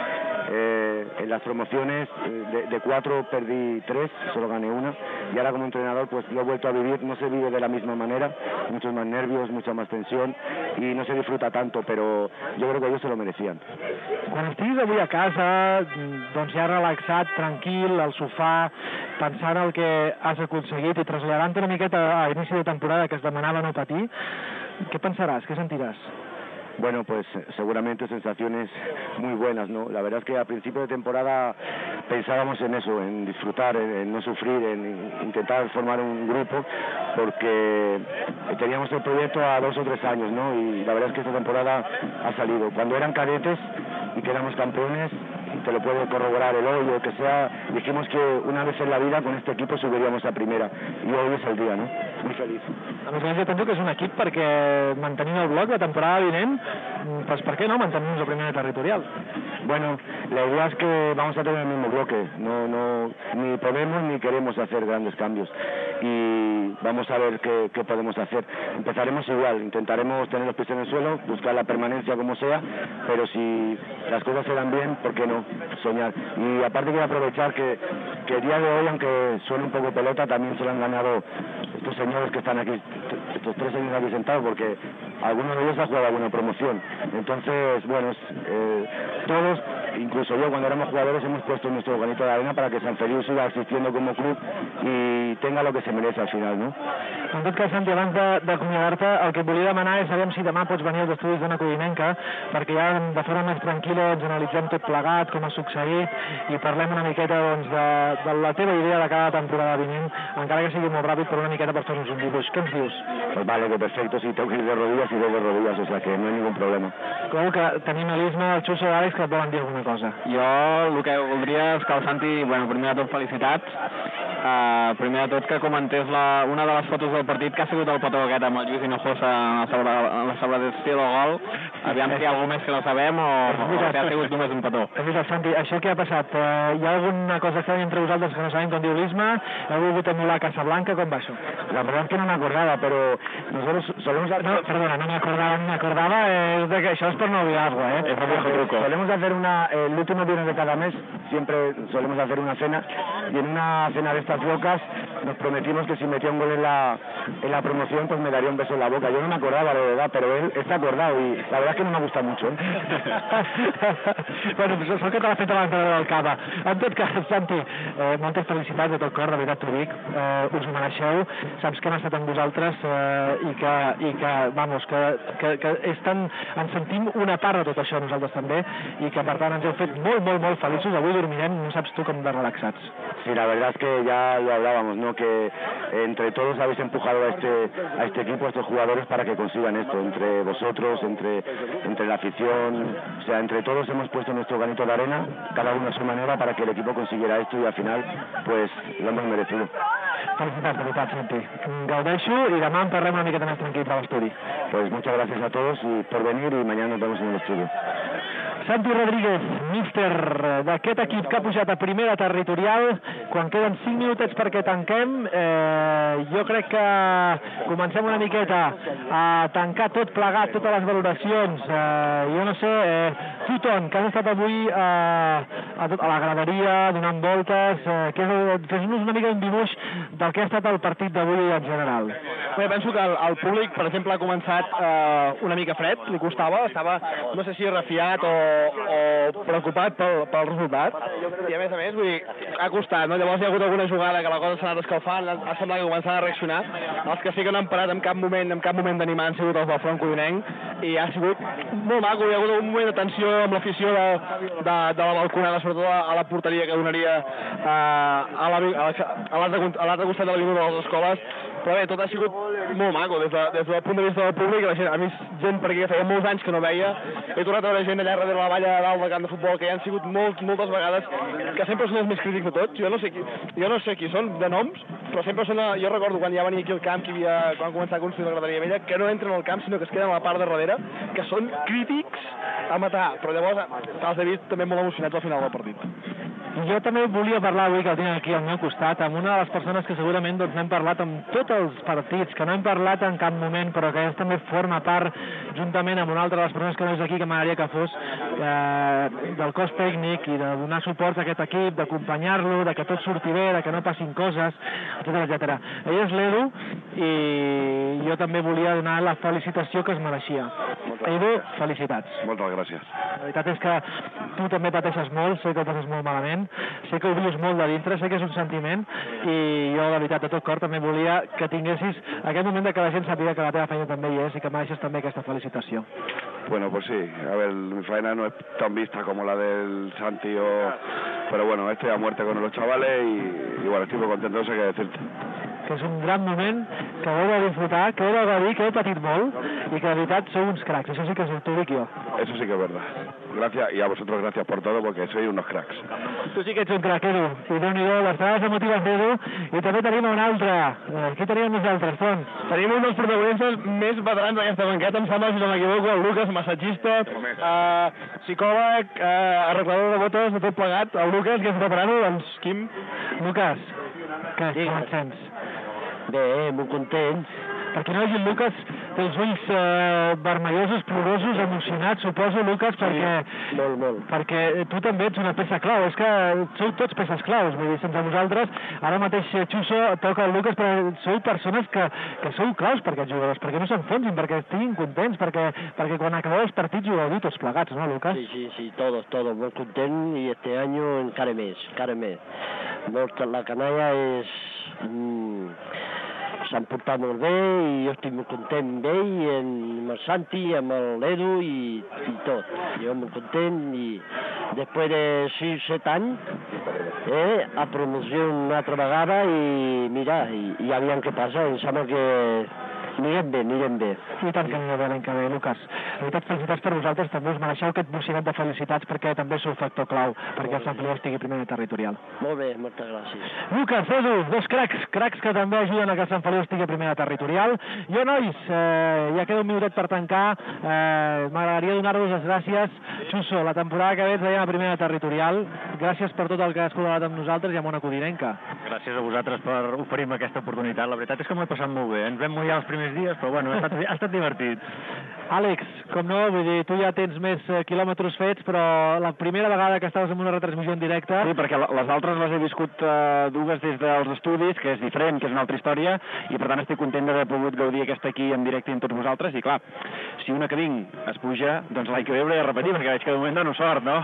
G: Eh, en las promociones de, de cuatro perdí tres, solo gané una, y ahora como entrenador pues lo he vuelto a vivir. No se vive de la misma manera, muchos más nervios, mucha más tensión y no se disfruta tanto, però jo crec que ells se lo merecien.
Q: Quan estiguis avui a casa, doncs ja relaxat, tranquil, al sofà, pensant el que has aconseguit i traslladant una miqueta a l'inici de temporada que es demanava no patir, què pensaràs, què sentiràs?
G: Bueno, pues seguramente sensaciones muy buenas, ¿no? La verdad es que a principio de temporada pensábamos en eso, en disfrutar, en, en no sufrir, en intentar formar un grupo, porque teníamos el proyecto a dos o tres años, ¿no? Y la verdad es que esta temporada ha salido. Cuando eran cadetes y quedamos campeones, te lo puede corroborar el hoy o que sea, dijimos que una vez en la vida con este equipo subiríamos a primera y hoy és el dia, no? Muy feliz.
Q: A més a més, jo penso que és un equip perquè mantenint el bloc la temporada vinent, pues per què no mantenir-nos a primera territorial?
G: Bueno, la idea es que vamos a tener el mismo bloque, no, no, ni podemos ni queremos hacer grandes cambios y vamos a ver qué, qué podemos hacer. Empezaremos igual, intentaremos tener los pies en el suelo, buscar la permanencia como sea, pero si las cosas se dan bien, ¿por qué no? Soñar. Y aparte quiero aprovechar que, que el día de hoy, aunque suene un poco pelota, también se lo han ganado estos señores que están aquí, estos tres señores aquí sentados, porque algunos de ellos han jugado alguna promoción. Entonces, bueno, eh, todos, incluso yo cuando éramos jugadores, hemos puesto nuestro granito de arena para que Sant Feliu siga existiendo como club y tenga lo que se merece al final, ¿no?
Q: En tot cas, Santi, abans d'acomiadar-te, el que et volia demanar és saber si demà pots venir als estudis d'Ona Codinenca, perquè ja de forma més tranquil·la ens analitzem tot plegat, com ha succeït, i parlem una miqueta doncs, de, de la teva idea de cada temporada vinent, encara que sigui molt ràpid, però una miqueta per fer-nos un dibuix. Què ens dius?
G: Pues vale, que perfecto, si tengo que ir de rodillas, iré de rodillas, o sea que no hay ningún problema.
Q: Creu que tenim a l'Isma, el Xuso i l'Àlex que et volen dir alguna cosa.
C: Jo el que voldria és que el Santi, bueno, primer de tot felicitats, uh, primer de tot que comentés la, una de les fotos del partit que ha sigut el petó aquest amb el Lluís Hinojosa en la celebració del gol. Aviam si hi ha algú més que no sabem o, o si ha sigut només un petó.
Q: És veritat, Santi, això què ha passat? Uh, hi ha alguna cosa estranya entre vosaltres que no sabem com diu l'Isma? Heu volgut emular Casablanca? Com va això?
G: La verdad es que no me acordaba, pero nosotros solemos...
Q: No, perdona, no me acordaba, no me acordaba, eh, de que això és per no olvidarlo, ¿eh?
G: Es un viejo truco. Solemos hacer una, el último viernes de cada mes, siempre solemos hacer una cena, y en una cena de estas locas nos prometimos que si metía un gol en la, en la promoción, pues me daría un beso en la boca. Yo no me acordaba, de verdad, pero él está acordado, y la verdad es que no me gusta mucho, ¿eh?
Q: Bueno, pues sort que te l'ha fet abans de veure el cava. En tot cas, Santi, eh, moltes felicitats de tot cor, de veritat t'ho dic, eh, us ho mereixeu, saps que hem estat amb vosaltres eh, i, que, i que, vamos, que, que, que és tan, ens sentim una part de tot això nosaltres també, i que per tant ens heu fet molt, molt, molt feliços. Avui dormirem, no saps tu com de relaxats.
G: Sí, la verdad es que ya lo hablábamos, ¿no? Que entre todos habéis empujado a este, a este equipo, a estos jugadores para que consigan esto, entre vosotros, entre, entre la afición, o sea, entre todos hemos puesto nuestro granito de arena, cada uno a su manera, para que el equipo consiguiera esto y al final, pues, lo hemos merecido.
Q: Felicitats, felicitats, Santi. Gaudeixo i demà en parlem una miqueta més tranquil a l'estudi.
G: Pues muchas gracias a todos y por venir y mañana nos vemos en el estudio.
Q: Santi Rodríguez, míster d'aquest equip que ha pujat a primera territorial, quan queden cinc minutets perquè tanquem, eh, jo crec que comencem una miqueta a tancar tot plegat, totes les valoracions. Eh, jo no sé, eh, tu, Ton, que has estat avui eh, a, tot, a la graderia, donant voltes, eh, fes-nos una mica un dibuix del que ha estat el partit d'avui en general.
D: Bé, penso que el, el públic, per exemple, ha començat eh, una mica fred, li costava, estava, no sé si refiat o, o preocupat pel, pel resultat, i a més a més, vull dir, ha costat, no? Llavors hi ha hagut alguna jugada que la cosa s'ha anat escalfant, ha semblat que començaven a reaccionar, els que sí que no han parat en cap moment, en cap moment d'animar han sigut els del front codinenc, i ha sigut molt maco, hi ha hagut un moment de tensió amb l'afició de, de, de la balconada, sobretot a, a la porteria que donaria eh, a l'altre costat de l'avinguda de les escoles, però bé, tot ha sigut molt maco des, de, des del punt de vista del públic. La gent, a mi gent per aquí que feia molts anys que no veia, he tornat a veure gent allà darrere la valla de dalt del camp de futbol que hi han sigut molt, moltes vegades, que sempre són els més crítics de tots. Jo no sé qui, jo no sé qui són de noms, però sempre són, jo recordo quan ja venia aquí al camp, que hi havia, quan començar a construir la graderia vella, que no entren al camp sinó que es queden a la part de darrere, que són crítics a matar, però llavors els he vist també molt emocionats al final del partit.
Q: Jo també volia parlar avui, que el tinc aquí al meu costat, amb una de les persones que segurament doncs, n'hem parlat en tots els partits, que no hem parlat en cap moment, però que també forma part, juntament amb una altra de les persones que no és aquí, que m'agradaria que fos, eh, del cos tècnic i de donar suport a aquest equip, d'acompanyar-lo, de que tot surti bé, de que no passin coses, etcètera, etcètera. Ell és l'Edu i jo també volia donar la felicitació que es mereixia. Edu, felicitats.
H: Moltes gràcies.
Q: La veritat és que tu també pateixes molt, sé que ho passes molt malament, sé que ho vius molt de dintre, sé que és un sentiment i jo, la veritat, de tot cor també volia que tinguessis aquest moment de que la gent sàpiga que la teva feina també hi és i que mereixes també aquesta felicitació.
H: Bueno, pues sí, a ver, mi faena no es tan vista como la del Santi o... Pero bueno, estoy a muerte con los chavales y, y bueno, estoy muy contento, no sé qué decirte.
Q: Que és un gran moment que heu de disfrutar, que heu de gaudir, que heu patit molt i que de veritat sou uns cracs, això sí que us ho dic jo.
H: Eso sí que es verdad. Gracias, y a vosotros gracias por todo, porque sois unos cracks.
Q: Tu sí que ets un crac, Edu. I Déu-n'hi-do, les paraules emotives d'Edu. I també tenim un altre. Qui tenim nosaltres, Font?
D: Tenim un dels protagonistes més veterans d'aquesta banqueta, em sembla, si no m'equivoco, el Lucas, massatgista, eh, psicòleg, eh, arreglador de botes, de tot plegat. El Lucas, que és veterano, doncs, Quim.
Q: Lucas, què, com et sents?
R: Bé, molt content.
Q: Per qui no hagi el Lucas, té els ulls eh, vermellosos, plorosos, emocionats, suposo, Lucas, perquè,
R: sí, molt, molt.
Q: perquè tu també ets una peça clau. És que sou tots peces claus, vull dir, sense vosaltres, ara mateix Xuso toca el Lucas, però sou persones que, que sou claus per aquests jugadors, perquè no s'enfonsin, perquè estiguin contents, perquè, perquè quan acabeu els partits jugueu tots plegats, no, Lucas?
R: Sí, sí, sí, todos, todos, molt content i este año encara més, encara més. Molt, la canalla és... Mm, s'han portat molt bé i jo estic molt content amb ell, amb el Santi, amb l'Edu i, i tot. Jo molt content i després de sis set anys eh, a promoció una altra vegada i mira, i, i ja veiem què passa, em sembla que anirem bé, anirem bé.
Q: I tant que anirem bé l'any que ve, Lucas. La veritat, felicitats per vosaltres, també us mereixeu aquest bocinat de felicitats perquè també sou factor clau perquè el Sant Feliu estigui primer territorial.
R: Molt bé, moltes gràcies.
Q: Lucas, Edu, dos cracs, cracs que també ajuden a que el Sant Feliu estigui primer territorial. Jo, nois, eh, ja queda un minutet per tancar. Eh, M'agradaria donar-vos les gràcies. Xuso, la temporada que ve ets veient a primera territorial. Gràcies per tot el que has col·laborat amb nosaltres i amb una codinenca.
E: Gràcies a vosaltres per oferir-me aquesta oportunitat. La veritat és que m'ho he passat molt bé. Ens vam mullar els primers dies, però bueno, ha estat, ha estat divertit.
Q: Àlex, com no, vull dir, tu ja tens més eh, quilòmetres fets, però la primera vegada que estaves en una retransmissió en directe...
F: Sí, perquè les altres les he viscut eh, dues des dels estudis, que és diferent, que és una altra història, i per tant estic content d'haver pogut gaudir aquesta aquí en directe amb tots vosaltres, i clar, si una que vinc es puja, doncs l'any que ve hauré de repetir, perquè veig que de moment dono sort, no?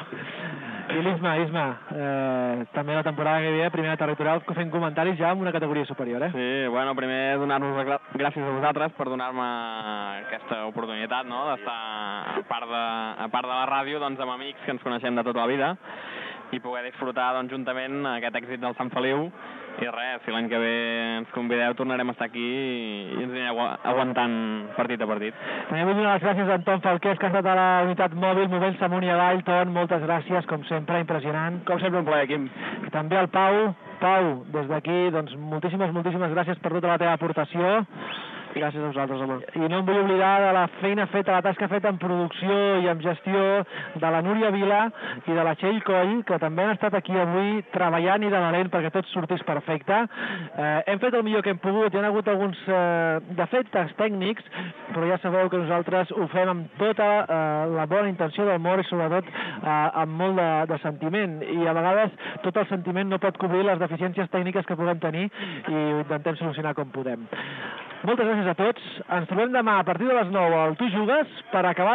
Q: I l'Isma, Isma, eh, també la temporada que ve, primera territorial, fent comentaris ja amb una categoria superior, eh?
C: Sí, bueno, primer donar-vos gràcies a vosaltres per donar-me aquesta oportunitat, no?, d'estar a part de, a part de la ràdio, doncs, amb amics que ens coneixem de tota la vida i poder disfrutar, doncs, juntament aquest èxit del Sant Feliu. I res, si l'any que ve ens convideu tornarem a estar aquí i ens anirem aguantant partit a partit.
Q: També vull donar les gràcies a Anton Falqués, que ha estat a la unitat mòbil movent-se amunt i avall. Ton, moltes gràcies, com sempre, impressionant.
F: Com sempre, un plaer, Quim.
Q: I també al Pau. Pau, des d'aquí, doncs, moltíssimes, moltíssimes gràcies per tota la teva aportació. Gràcies a vosaltres, home. I no em vull oblidar de la feina feta, la tasca feta en producció i en gestió de la Núria Vila i de la Txell Coll, que també han estat aquí avui treballant i de valent perquè tot sortís perfecte. Eh, hem fet el millor que hem pogut, hi ha hagut alguns eh, defectes tècnics, però ja sabeu que nosaltres ho fem amb tota eh, la bona intenció del món i sobretot eh, amb molt de, de sentiment. I a vegades tot el sentiment no pot cobrir les deficiències tècniques que puguem tenir i ho intentem solucionar com podem. Moltes gràcies a tots. Ens trobem demà a partir de les nou al Tu Jugues per acabar